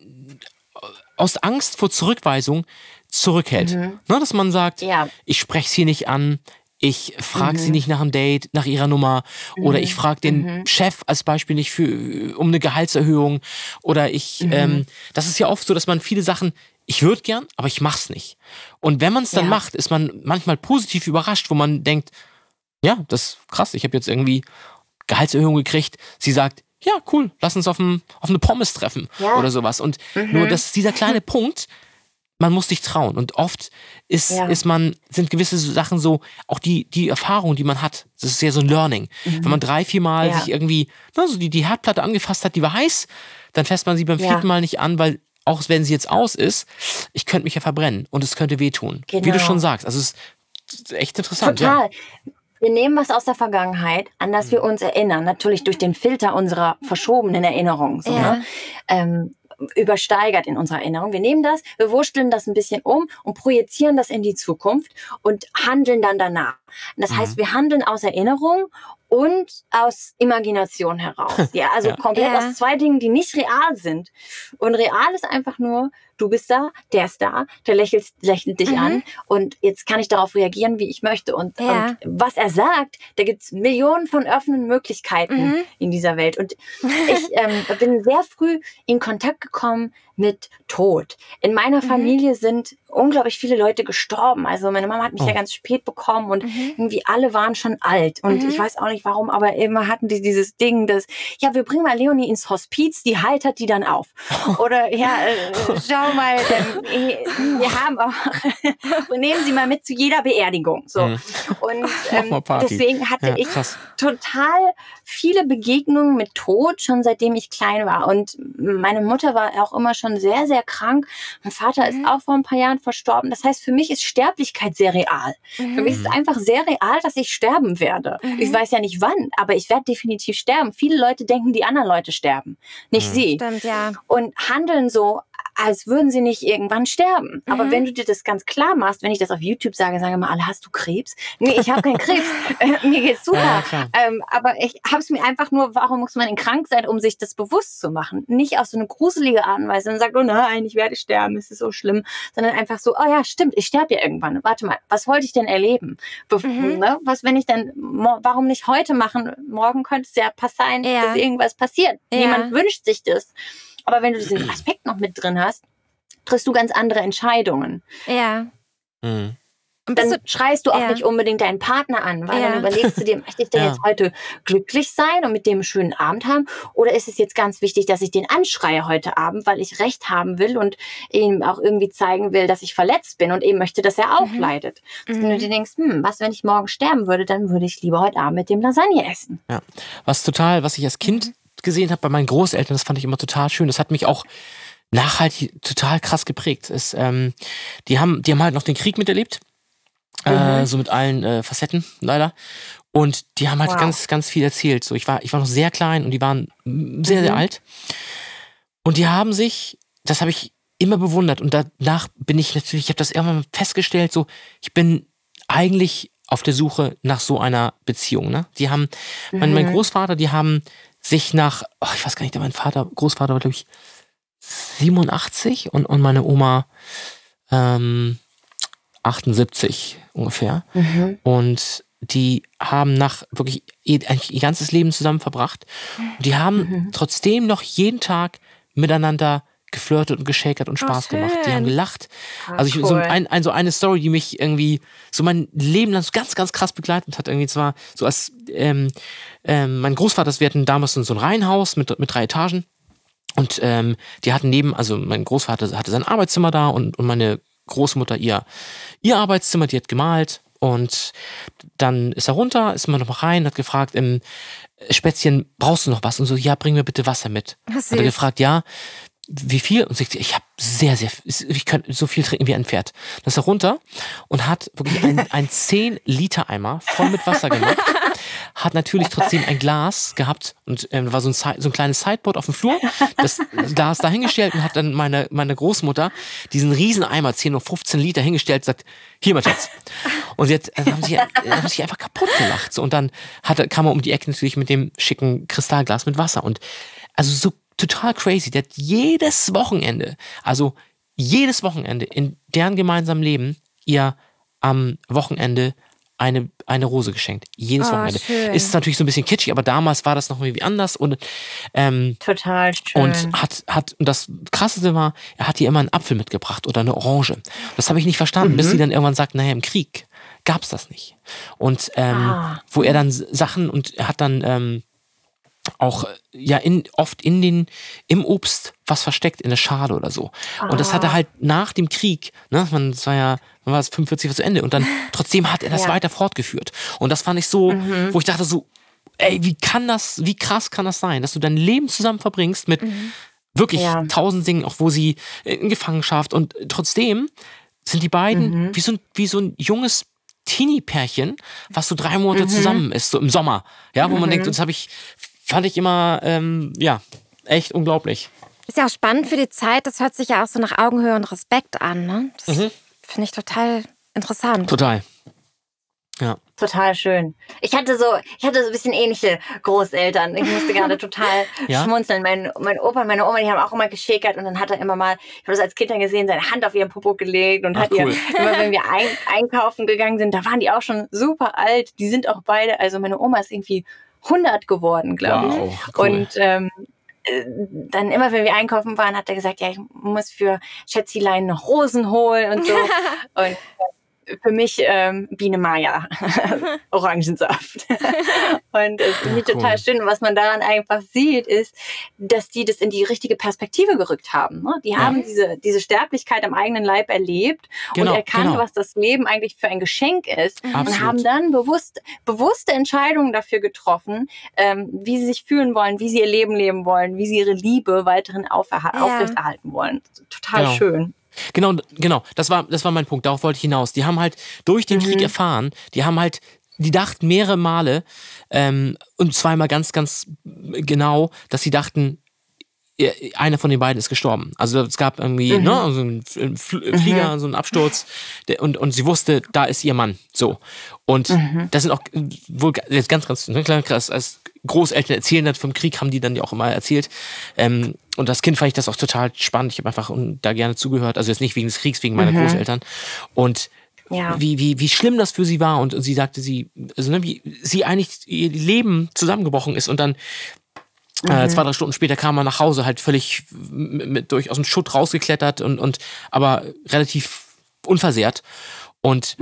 aus Angst vor Zurückweisung zurückhält. Ne? Dass man sagt, ich spreche sie nicht an, ich frage sie nicht nach einem Date, nach ihrer Nummer oder ich frage den Chef als Beispiel nicht um eine Gehaltserhöhung oder das ist ja oft so, dass man viele Sachen, ich würde gern, aber ich mach's nicht. Und wenn man es dann macht, ist man manchmal positiv überrascht, wo man denkt, ja, das ist krass, ich habe jetzt irgendwie Gehaltserhöhung gekriegt. Sie sagt, ja, cool, lass uns auf eine Pommes treffen oder sowas. Und nur, das ist dieser kleine Punkt, man muss sich trauen. Und oft sind gewisse Sachen so, auch die Erfahrung, die man hat, das ist ja so ein Learning. Wenn man 3-4 Mal sich irgendwie, so die Herdplatte angefasst hat, die war heiß, dann fässt man sie beim 4. Mal nicht an, weil auch wenn sie jetzt aus ist, ich könnte mich ja verbrennen und es könnte wehtun. Genau. Wie du schon sagst. Also es ist echt interessant. Total. Ja. Wir nehmen was aus der Vergangenheit, an das wir uns erinnern. Natürlich durch den Filter unserer verschobenen Erinnerungen. So, ne? Übersteigert in unserer Erinnerung. Wir nehmen das, wir wursteln das ein bisschen um und projizieren das in die Zukunft und handeln dann danach. Das heißt, wir handeln aus Erinnerung und aus Imagination heraus. Ja, also komplett aus 2 Dingen, die nicht real sind. Und real ist einfach nur, du bist da, der ist da, der lächelt dich an und jetzt kann ich darauf reagieren, wie ich möchte. Und was er sagt, da gibt's Millionen von offenen Möglichkeiten in dieser Welt. Und ich bin sehr früh in Kontakt gekommen mit Tod. In meiner Familie sind unglaublich viele Leute gestorben. Also meine Mama hat mich ja ganz spät bekommen und irgendwie alle waren schon alt. Und ich weiß auch nicht warum, aber immer hatten die dieses Ding, dass, wir bringen mal Leonie ins Hospiz, die heitert die dann auf. Oder schau mal, wir haben auch, und nehmen sie mal mit zu jeder Beerdigung. So. Und deswegen hatte ich total viele Begegnungen mit Tod, schon seitdem ich klein war. Und meine Mutter war auch immer schon sehr, sehr krank. Mein Vater ist auch vor ein paar Jahren verstorben. Das heißt, für mich ist Sterblichkeit sehr real. Für mich ist es einfach sehr real, dass ich sterben werde. Ich weiß ja nicht wann, aber ich werde definitiv sterben. Viele Leute denken, die anderen Leute sterben, nicht sie. Stimmt, ja. Und handeln so, als würden sie nicht irgendwann sterben. Aber wenn du dir das ganz klar machst, wenn ich das auf YouTube sage mal alle, hast du Krebs? Nee, ich habe keinen Krebs. Mir geht's super. Aber ich habe es mir einfach nur, warum muss man denn krank sein, um sich das bewusst zu machen? Nicht auf so eine gruselige Art und Weise. Dann sagt, oh nein, ich werde sterben, es ist so schlimm. Sondern einfach so, oh ja, stimmt, ich sterbe ja irgendwann. Warte mal, was wollte ich denn erleben? Ne? Was, wenn ich dann, warum nicht heute machen? Morgen könnte es ja sein, dass irgendwas passiert. Niemand wünscht sich das. Aber wenn du diesen Aspekt noch mit drin hast, triffst du ganz andere Entscheidungen. Ja. Und dann schreist du auch nicht unbedingt deinen Partner an, weil dann überlegst du dir, möchte ich denn jetzt heute glücklich sein und mit dem einen schönen Abend haben? Oder ist es jetzt ganz wichtig, dass ich den anschreie heute Abend, weil ich Recht haben will und ihm auch irgendwie zeigen will, dass ich verletzt bin und eben möchte, dass er auch leidet. Und wenn du dir denkst, was, wenn ich morgen sterben würde, dann würde ich lieber heute Abend mit dem Lasagne essen. Ja, was ich als Kind gesehen habe bei meinen Großeltern, das fand ich immer total schön. Das hat mich auch nachhaltig total krass geprägt. Die haben halt noch den Krieg miterlebt. So mit allen Facetten, leider. Und die haben halt Wow. ganz, ganz viel erzählt. So, ich war noch sehr klein und die waren sehr, sehr alt. Und die haben sich, das habe ich immer bewundert. Und danach bin ich natürlich, ich habe das irgendwann festgestellt, so, ich bin eigentlich auf der Suche nach so einer Beziehung. Ne? Die haben, mein Großvater, die haben sich nach, ich weiß gar nicht, mein Großvater war, glaube ich, 87 und meine Oma 78 ungefähr. Und die haben nach wirklich eigentlich ihr ganzes Leben zusammen verbracht. Und die haben trotzdem noch jeden Tag miteinander geflirtet und geschäkert und Spaß gemacht. Die haben gelacht. Also cool. so eine Story, die mich irgendwie so mein Leben lang so ganz, ganz krass begleitet hat. Irgendwie zwar so als mein Großvater, wir hatten damals so ein Reihenhaus mit 3 Etagen. Und die hatten also mein Großvater hatte sein Arbeitszimmer da und meine Großmutter ihr Arbeitszimmer, die hat gemalt. Und dann ist er runter, ist immer noch mal rein, hat gefragt, Spätzchen, brauchst du noch was? Und so, ja, bring mir bitte Wasser mit. Hat er gefragt, ja, wie viel? Und sagt, ich habe ich könnte so viel trinken wie ein Pferd. Dann ist er runter und hat wirklich ein 10-Liter-Eimer voll mit Wasser gemacht. Hat natürlich trotzdem ein Glas gehabt und war so ein kleines Sideboard auf dem Flur, das Glas da hingestellt und hat dann meine Großmutter diesen riesen Eimer, 10 oder 15 Liter hingestellt und sagt, hier mein Schatz. Und haben sich einfach kaputt gelacht. So, und dann kam er um die Ecke natürlich mit dem schicken Kristallglas mit Wasser. Und also so total crazy. Der hat jedes Wochenende in deren gemeinsamen Leben ihr am Wochenende eine Rose geschenkt. Jedes Wochenende. Schön. Ist natürlich so ein bisschen kitschig, aber damals war das noch irgendwie anders. Und Total schön. und und das Krasseste war, er hat ihr immer einen Apfel mitgebracht oder eine Orange. Das habe ich nicht verstanden, bis sie dann irgendwann sagt, naja, im Krieg gab's das nicht. Und wo er dann Sachen und er hat dann auch oft im Obst was versteckt, in der Schale oder so. Und das hat er halt nach dem Krieg, ne, wann war es 45 war zu Ende und dann trotzdem hat er das weiter fortgeführt. Und das fand ich so, wo ich dachte so, ey, wie krass kann das sein, dass du dein Leben zusammen verbringst mit wirklich 1000 Dingen, auch wo sie in Gefangenschaft und trotzdem sind die beiden wie so ein junges Teenie-Pärchen, was so 3 Monate zusammen ist, so im Sommer. Ja, wo man denkt, das fand ich immer, echt unglaublich. Ist ja auch spannend für die Zeit. Das hört sich ja auch so nach Augenhöhe und Respekt an. Ne? Das finde ich total interessant. Total. Ja. Total schön. Ich hatte so ein bisschen ähnliche Großeltern. Ich musste gerade total schmunzeln. Mein Opa und meine Oma, die haben auch immer geschäkert und dann hat er immer mal, ich habe das als Kind dann gesehen, seine Hand auf ihren Popo gelegt und hat ihr, immer wenn wir einkaufen gegangen sind, da waren die auch schon super alt. Die sind auch beide, also meine Oma ist irgendwie 100 geworden, glaube ich. Wow, cool. Und dann immer, wenn wir einkaufen waren, hat er gesagt, ja, ich muss für Schätzilein noch Rosen holen und so. Und für mich Biene Maya, Orangensaft. Und es ist total schön. Und was man daran einfach sieht, ist, dass die das in die richtige Perspektive gerückt haben. Ne? Die haben diese Sterblichkeit am eigenen Leib erlebt und erkannt, was das Leben eigentlich für ein Geschenk ist. Und haben dann bewusste Entscheidungen dafür getroffen, wie sie sich fühlen wollen, wie sie ihr Leben leben wollen, wie sie ihre Liebe weiterhin aufrechterhalten wollen. Total schön. Genau, das war mein Punkt, darauf wollte ich hinaus. Die haben halt durch den Krieg erfahren, die dachten mehrere Male und zweimal ganz, ganz genau, dass sie dachten, einer von den beiden ist gestorben. Also es gab irgendwie so einen Flieger, so einen Absturz und sie wusste, da ist ihr Mann. So. Und das sind auch wohl jetzt ganz, ganz krass, als Großeltern erzählen das vom Krieg, haben die dann ja auch immer erzählt. Und das Kind fand ich das auch total spannend. Ich habe einfach da gerne zugehört. Also jetzt nicht wegen des Kriegs, wegen meiner Großeltern. Und wie schlimm das für sie war. Und sie sagte, wie sie eigentlich ihr Leben zusammengebrochen ist. Und dann 2-3 Stunden später kam er nach Hause, halt völlig durch aus dem Schutt rausgeklettert aber relativ unversehrt. Und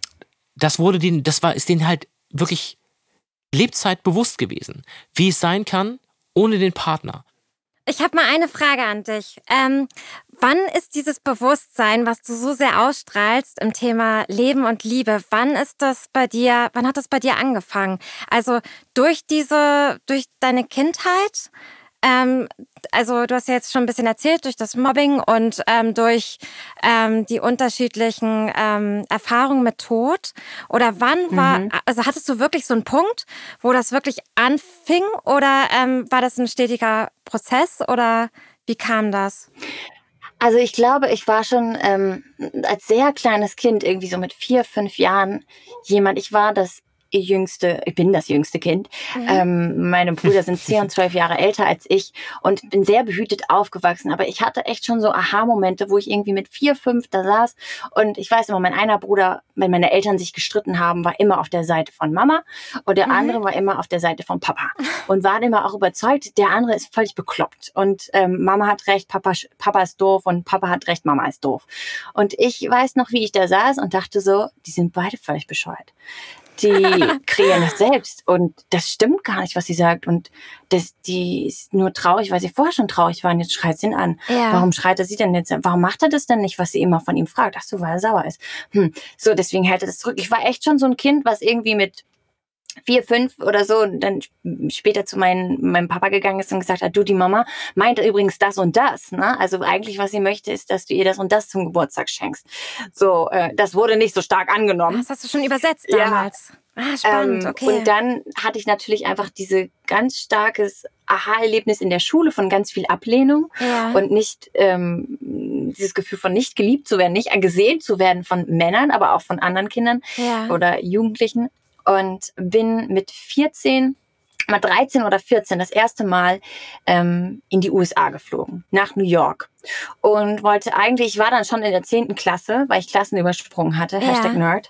ist denen halt wirklich Lebzeit bewusst gewesen, wie es sein kann ohne den Partner. Ich habe mal eine Frage an dich. Wann ist dieses Bewusstsein, was du so sehr ausstrahlst im Thema Leben und Liebe, wann hat das bei dir angefangen? Also durch deine Kindheit? Also du hast ja jetzt schon ein bisschen erzählt durch das Mobbing und durch die unterschiedlichen Erfahrungen mit Tod. Oder wann also hattest du wirklich so einen Punkt, wo das wirklich anfing oder war das ein stetiger Prozess oder wie kam das? Also ich glaube, ich war schon als sehr kleines Kind, irgendwie so mit 4, 5 Jahren, ich bin das jüngste Kind. Meine Brüder sind 10 und 12 Jahre älter als ich und bin sehr behütet aufgewachsen. Aber ich hatte echt schon so Aha-Momente, wo ich irgendwie mit 4, 5 da saß. Und ich weiß immer, mein einer Bruder, wenn meine Eltern sich gestritten haben, war immer auf der Seite von Mama und der andere war immer auf der Seite von Papa. Und waren immer auch überzeugt, der andere ist völlig bekloppt. Und Mama hat recht, Papa ist doof und Papa hat recht, Mama ist doof. Und ich weiß noch, wie ich da saß und dachte so, die sind beide völlig bescheuert. Die kreieren das selbst und das stimmt gar nicht, was sie sagt und die ist nur traurig, weil sie vorher schon traurig war und jetzt schreit sie ihn an. Ja. Warum schreit er sie denn jetzt? Warum macht er das denn nicht, was sie immer von ihm fragt? Ach so, weil er sauer ist. So, deswegen hält er das zurück. Ich war echt schon so ein Kind, was irgendwie mit 4, 5 oder so und dann später zu meinem Papa gegangen ist und gesagt hat, du, die Mama meint übrigens das und das. Ne? Also eigentlich, was sie möchte, ist, dass du ihr das und das zum Geburtstag schenkst. So, das wurde nicht so stark angenommen. Das hast du schon übersetzt damals. Ja. Spannend, okay. Und dann hatte ich natürlich einfach diese ganz starkes Aha-Erlebnis in der Schule von ganz viel Ablehnung und nicht dieses Gefühl von nicht geliebt zu werden, nicht gesehen zu werden von Männern, aber auch von anderen Kindern oder Jugendlichen. Und bin mit 13 oder 14 das erste Mal in die USA geflogen, nach New York. Und ich war dann schon in der 10. Klasse, weil ich Klassen übersprungen hatte, #Nerd,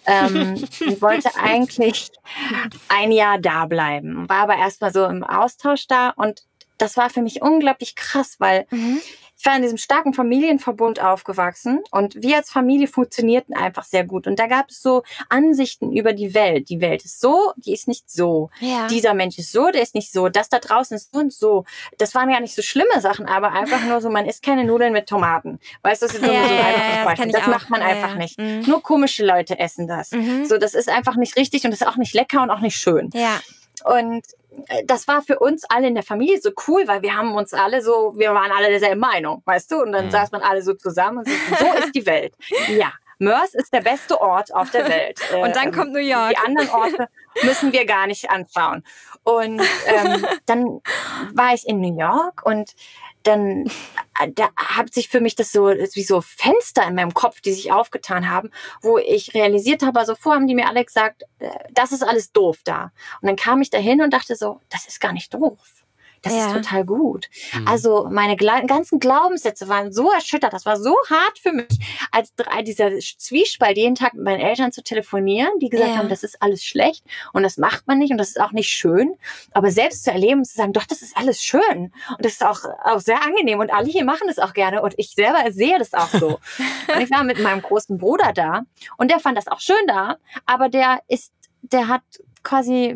und wollte eigentlich ein Jahr da bleiben. War aber erstmal so im Austausch da und das war für mich unglaublich krass, weil ich war in diesem starken Familienverbund aufgewachsen und wir als Familie funktionierten einfach sehr gut. Und da gab es so Ansichten über die Welt. Die Welt ist so, die ist nicht so. Ja. Dieser Mensch ist so, der ist nicht so. Das da draußen ist so und so. Das waren ja nicht so schlimme Sachen, aber einfach nur so, man isst keine Nudeln mit Tomaten. Weißt du, das ist nur so ein einfaches Beispiel. Das macht man einfach nicht. Nur komische Leute essen das. So, das ist einfach nicht richtig und das ist auch nicht lecker und auch nicht schön. Ja. Und das war für uns alle in der Familie so cool, weil wir waren alle derselben Meinung, weißt du? Und dann saß man alle so zusammen und so ist die Welt. Ja, Mörs ist der beste Ort auf der Welt. Und dann kommt New York. Die anderen Orte müssen wir gar nicht anschauen. Und dann war ich in New York und dann da hat sich für mich das so wie so Fenster in meinem Kopf, die sich aufgetan haben, wo ich realisiert habe, also vorher haben die mir alle gesagt, das ist alles doof da. Und dann kam ich dahin und dachte so, das ist gar nicht doof. Das ist total gut. Also meine ganzen Glaubenssätze waren so erschüttert. Das war so hart für mich, als dieser Zwiespalt, jeden Tag mit meinen Eltern zu telefonieren, die gesagt haben, das ist alles schlecht und das macht man nicht und das ist auch nicht schön. Aber selbst zu erleben und zu sagen, doch, das ist alles schön und das ist auch sehr angenehm und alle hier machen das auch gerne und ich selber sehe das auch so. Und ich war mit meinem großen Bruder da und der fand das auch schön da, aber der hat quasi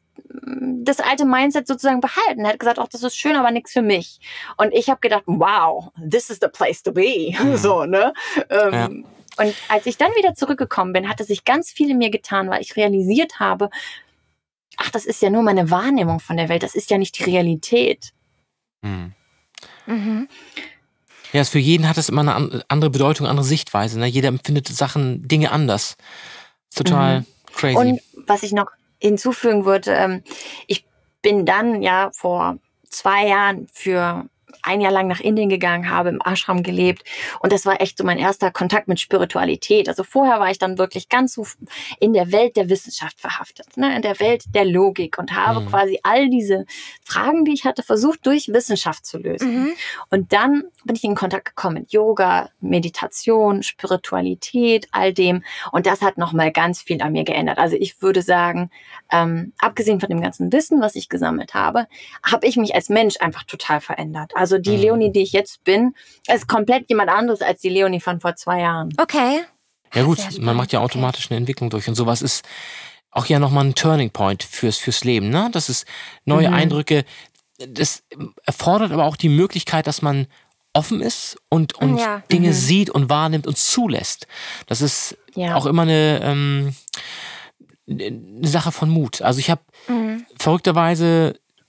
das alte Mindset sozusagen behalten. Er hat gesagt, das ist schön, aber nichts für mich. Und ich habe gedacht, wow, this is the place to be. So, ne? Und als ich dann wieder zurückgekommen bin, hatte sich ganz viel in mir getan, weil ich realisiert habe, das ist ja nur meine Wahrnehmung von der Welt, das ist ja nicht die Realität. Ja, für jeden hat es immer eine andere Bedeutung, andere Sichtweise. Ne? Jeder empfindet Dinge anders. Total crazy. Und was ich noch hinzufügen würde, ich bin dann vor 2 Jahren für 1 Jahr lang nach Indien gegangen, habe im Ashram gelebt und das war echt so mein erster Kontakt mit Spiritualität. Also vorher war ich dann wirklich ganz so in der Welt der Wissenschaft verhaftet, ne? In der Welt der Logik und habe quasi all diese Fragen, die ich hatte, versucht durch Wissenschaft zu lösen. Und dann bin ich in Kontakt gekommen mit Yoga, Meditation, Spiritualität, all dem und das hat nochmal ganz viel an mir geändert. Also ich würde sagen, abgesehen von dem ganzen Wissen, was ich gesammelt habe ich mich als Mensch einfach total verändert. Also die Leonie, die ich jetzt bin, ist komplett jemand anderes als die Leonie von vor 2 Jahren. Okay. Ja gut, man macht ja automatisch eine Entwicklung durch und sowas ist auch ja nochmal ein Turning Point fürs Leben, ne? Das ist neue Eindrücke. Das erfordert aber auch die Möglichkeit, dass man offen ist und Dinge sieht und wahrnimmt und zulässt. Das ist auch immer eine Sache von Mut. Also ich habe verrückterweise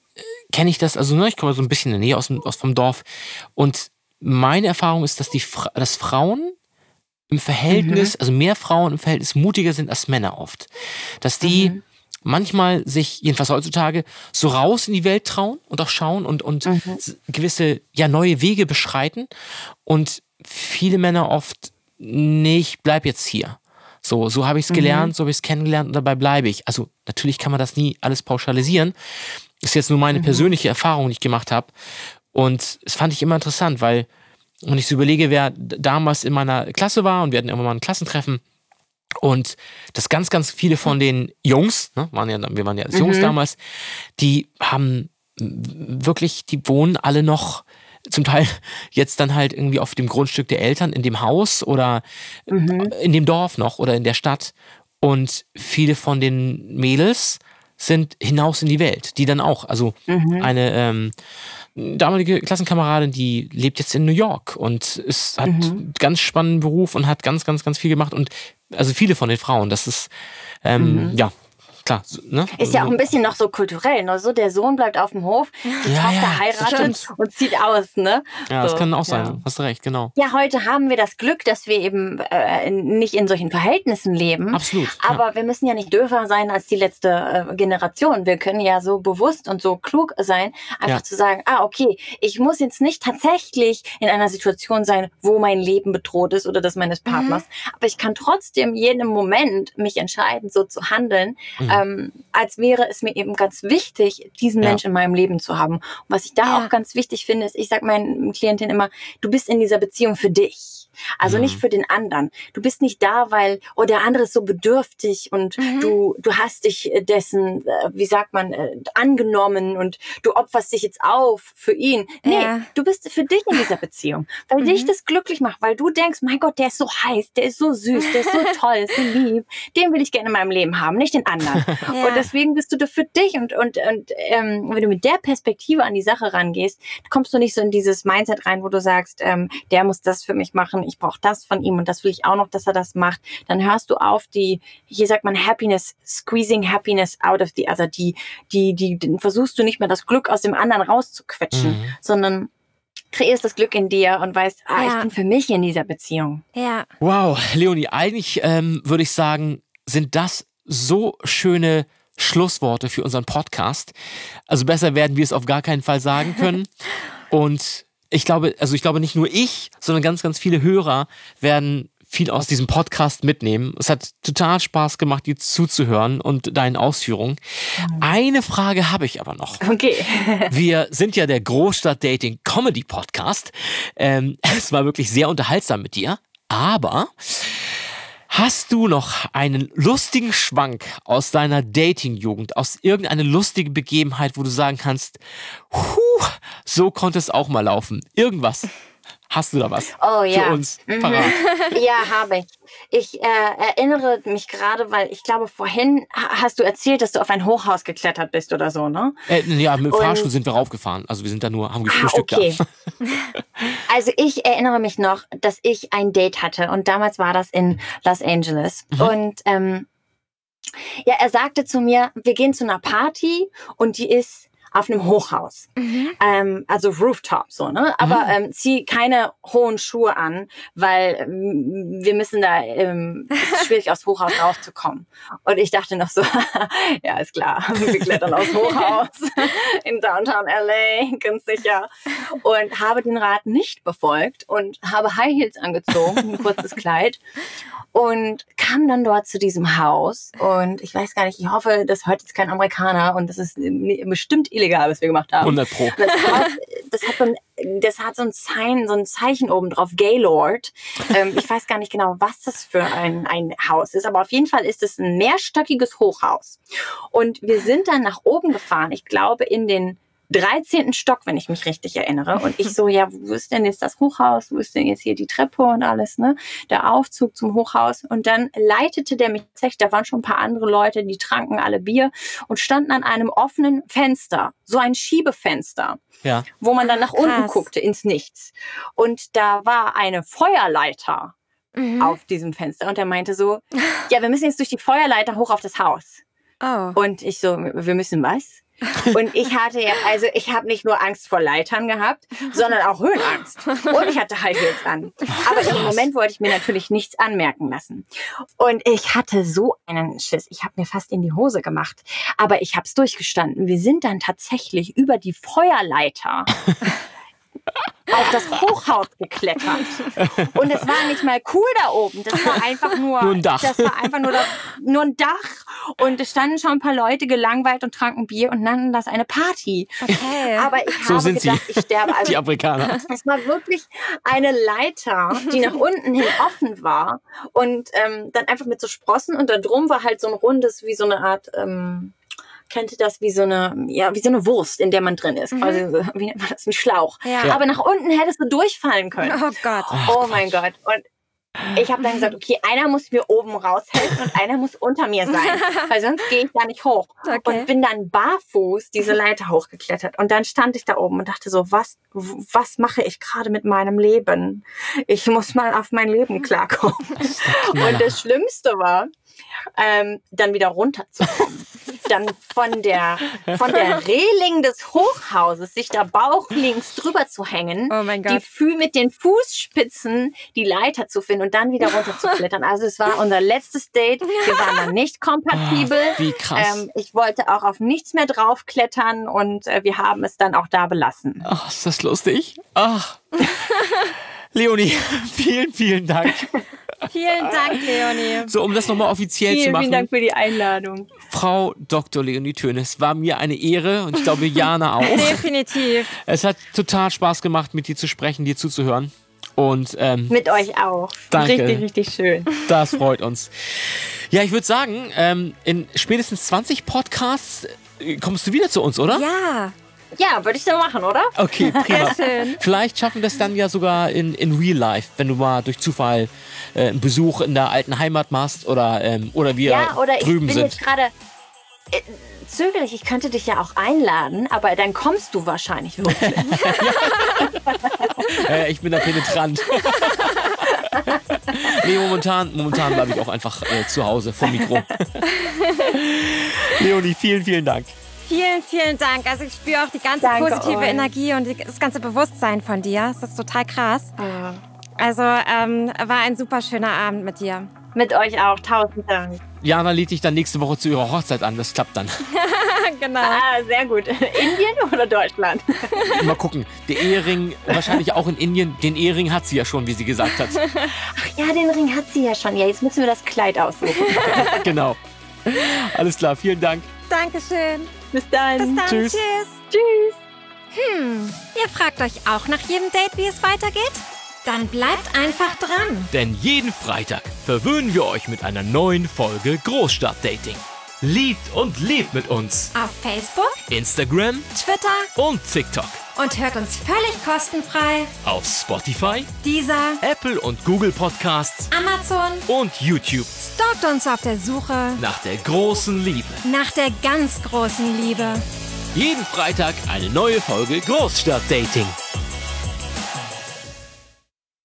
kenne ich das, also ne, ich komme so ein bisschen in der Nähe vom Dorf und meine Erfahrung ist, dass dass Frauen im Verhältnis, also mehr Frauen im Verhältnis mutiger sind als Männer oft. Dass die manchmal sich, jedenfalls heutzutage, so raus in die Welt trauen und auch schauen und gewisse neue Wege beschreiten und viele Männer oft nicht, bleib jetzt hier. So habe ich es gelernt, so habe ich es kennengelernt und dabei bleibe ich. Also natürlich kann man das nie alles pauschalisieren. Das ist jetzt nur meine persönliche Erfahrung, die ich gemacht habe. Und das fand ich immer interessant, weil, wenn ich so überlege, wer damals in meiner Klasse war und wir hatten immer mal ein Klassentreffen und dass ganz, ganz viele von den Jungs, ne, wir waren ja als Jungs damals, die haben wirklich, die wohnen alle noch zum Teil jetzt dann halt irgendwie auf dem Grundstück der Eltern, in dem Haus oder in dem Dorf noch oder in der Stadt. Und viele von den Mädels sind hinaus in die Welt, die dann auch, also eine damalige Klassenkameradin, die lebt jetzt in New York und hat einen ganz spannenden Beruf und hat ganz, ganz, ganz viel gemacht und also viele von den Frauen, das ist, klar. Ne? Ist ja auch ein bisschen noch so kulturell, ne? So der Sohn bleibt auf dem Hof, die Tochter heiratet und zieht aus, ne? Ja, so, das kann auch sein, hast du recht, genau. Ja, heute haben wir das Glück, dass wir eben nicht in solchen Verhältnissen leben. Absolut. Aber wir müssen ja nicht döver sein als die letzte Generation. Wir können ja so bewusst und so klug sein, einfach zu sagen, okay, ich muss jetzt nicht tatsächlich in einer Situation sein, wo mein Leben bedroht ist oder das meines Partners. Aber ich kann trotzdem jeden Moment mich entscheiden, so zu handeln, als wäre es mir eben ganz wichtig, diesen Menschen in meinem Leben zu haben. Und was ich da auch ganz wichtig finde, ist, ich sage meinen Klientinnen immer, du bist in dieser Beziehung für dich. Also nicht für den anderen. Du bist nicht da, weil, der andere ist so bedürftig und du hast dich dessen, angenommen und du opferst dich jetzt auf für ihn. Nee, du bist für dich in dieser Beziehung, weil dich das glücklich macht, weil du denkst, mein Gott, der ist so heiß, der ist so süß, der ist so toll, ist so lieb. Den will ich gerne in meinem Leben haben, nicht den anderen. Und deswegen bist du da für dich und wenn du mit der Perspektive an die Sache rangehst, kommst du nicht so in dieses Mindset rein, wo du sagst, der muss das für mich machen, ich brauche das von ihm und das will ich auch noch, dass er das macht. Dann hörst du auf hier sagt man squeezing happiness out of the other, die versuchst du nicht mehr das Glück aus dem anderen rauszuquetschen, sondern kreierst das Glück in dir und weißt, ich bin für mich in dieser Beziehung. Ja. Wow, Leonie, eigentlich würde ich sagen, sind das so schöne Schlussworte für unseren Podcast. Also besser werden wir es auf gar keinen Fall sagen können. Und ich glaube nicht nur ich, sondern ganz, ganz viele Hörer werden viel aus diesem Podcast mitnehmen. Es hat total Spaß gemacht, dir zuzuhören und deinen Ausführungen. Eine Frage habe ich aber noch. Okay. Wir sind ja der Großstadt-Dating-Comedy-Podcast. Es war wirklich sehr unterhaltsam mit dir, aber hast du noch einen lustigen Schwank aus deiner Dating-Jugend, aus irgendeiner lustigen Begebenheit, wo du sagen kannst, so konnte es auch mal laufen. Irgendwas. Hast du da was für uns parat? Ja, habe ich. Ich erinnere mich gerade, weil ich glaube, vorhin hast du erzählt, dass du auf ein Hochhaus geklettert bist oder so, ne? Ja, mit dem Fahrstuhl sind wir raufgefahren. Also wir sind da haben gefrühstückt. Okay. Also ich erinnere mich noch, dass ich ein Date hatte und damals war das in Los Angeles. Und er sagte zu mir, wir gehen zu einer Party und die ist auf einem Hochhaus. Also Rooftop, so, ne? Aber zieh keine hohen Schuhe an, weil wir müssen da, es ist schwierig, aufs Hochhaus raufzukommen. Und ich dachte noch so, ja, ist klar, wir klettern aufs Hochhaus in Downtown LA, ganz sicher. Und habe den Rat nicht befolgt und habe High Heels angezogen, ein kurzes Kleid. Und kam dann dort zu diesem Haus und ich weiß gar nicht, ich hoffe, das hört jetzt kein Amerikaner und das ist bestimmt illegal, was wir gemacht haben. 100 Pro. Das hat so ein Zeichen oben drauf, Gaylord. Ich weiß gar nicht genau, was das für ein Haus ist, aber auf jeden Fall ist es ein mehrstöckiges Hochhaus. Und wir sind dann nach oben gefahren, ich glaube in den 13. Stock, wenn ich mich richtig erinnere. Und ich so, ja, wo ist denn jetzt das Hochhaus? Wo ist denn jetzt hier die Treppe und alles, ne? Der Aufzug zum Hochhaus. Und dann leitete der mich tatsächlich, da waren schon ein paar andere Leute, die tranken alle Bier und standen an einem offenen Fenster. So ein Schiebefenster. Ja. Wo man dann nach unten guckte, ins Nichts. Und da war eine Feuerleiter auf diesem Fenster. Und er meinte so, ja, wir müssen jetzt durch die Feuerleiter hoch auf das Haus. Oh. Und ich so, wir müssen was? Und ich hatte ja, also ich habe nicht nur Angst vor Leitern gehabt, sondern auch Höhenangst. Und ich hatte High Heels an. Aber in dem Moment wollte ich mir natürlich nichts anmerken lassen. Und ich hatte so einen Schiss. Ich habe mir fast in die Hose gemacht. Aber ich habe es durchgestanden. Wir sind dann tatsächlich über die Feuerleiter auf das Hochhaus geklettert. Und es war nicht mal cool da oben. Das war einfach nur Nur ein Dach. Das war einfach nur ein Dach. Und es standen schon ein paar Leute gelangweilt und tranken Bier und nannten das eine Party. Okay. Aber ich So habe sind gedacht, sie, ich sterbe. Also, die Amerikaner. es war wirklich eine Leiter, die nach unten hin offen war. Und dann einfach mit so Sprossen. Und da drum war halt so ein rundes, wie so eine Art... kennt ihr das wie so eine Wurst, in der man drin ist. Quasi, wie nennt man das? Ein Schlauch. Ja. Aber nach unten hättest du durchfallen können. Oh Gott. Oh mein Gott. Und ich habe dann gesagt, okay, einer muss mir oben raushelfen und einer muss unter mir sein, weil sonst gehe ich da nicht hoch. Okay. Und bin dann barfuß diese Leiter hochgeklettert. Und dann stand ich da oben und dachte so, was mache ich gerade mit meinem Leben? Ich muss mal auf mein Leben klarkommen. Und das Schlimmste war, dann wieder runterzukommen. Dann von der Reling des Hochhauses sich da bauchlinks drüber zu hängen, Oh mein Gott. mit den Fußspitzen die Leiter zu finden und dann wieder runter zu klettern. Also es war unser letztes Date. Wir waren dann nicht kompatibel. Wie krass. Ich wollte auch auf nichts mehr draufklettern und wir haben es dann auch da belassen. Ach, ist das lustig? Ach. Leonie, vielen, vielen Dank. Vielen Dank, Leonie. So, um das nochmal offiziell zu Vielen, machen. vielen Dank für die Einladung. Frau Dr. Leonie Tönnes, war mir eine Ehre und ich glaube, Jana auch. Definitiv. Es hat total Spaß gemacht, mit dir zu sprechen, dir zuzuhören. Und Mit euch auch. Danke. Richtig, richtig schön. das freut uns. Ja, ich würde sagen, in spätestens 20 Podcasts kommst du wieder zu uns, oder? Ja. Ja, würde ich so machen, oder? Okay, prima. Sehr schön. Vielleicht schaffen wir es dann ja sogar in Real Life, wenn du mal durch Zufall einen Besuch in der alten Heimat machst oder wir Ja, oder ich drüben bin sind. jetzt gerade zögerlich. Ich könnte dich ja auch einladen, aber dann kommst du wahrscheinlich wirklich. Ich bin da penetrant. Nee, momentan bleibe ich auch einfach zu Hause vom Mikro. Leonie, vielen, vielen Dank. Vielen, vielen Dank. Also ich spüre auch die ganze Danke positive euch. Energie und das ganze Bewusstsein von dir. Das ist total krass. Also war ein super schöner Abend mit dir. Mit euch auch. 1000 Dank. Jana lädt dich dann nächste Woche zu ihrer Hochzeit an. Das klappt dann. Genau. Ah, sehr gut. Indien oder Deutschland? Mal gucken. Der Ehering, wahrscheinlich auch in Indien. Den Ehering hat sie ja schon, wie sie gesagt hat. Ach ja, den Ring hat sie ja schon. Ja, jetzt müssen wir das Kleid aussuchen. Genau. Alles klar, vielen Dank. Dankeschön. Bis dann. Bis dann. Tschüss. Tschüss. Ihr fragt euch auch nach jedem Date, wie es weitergeht? Dann bleibt einfach dran. Denn jeden Freitag verwöhnen wir euch mit einer neuen Folge Großstadtdating. Liebt und lebt mit uns. Auf Facebook, Instagram Twitter und TikTok. und hört uns völlig kostenfrei. Auf Spotify, Dieser, Apple und Google Podcasts Amazon, und YouTube. stalkt uns auf der Suche Nach der großen Liebe. nach der ganz großen Liebe. Jeden Freitag eine neue Folge Großstadtdating.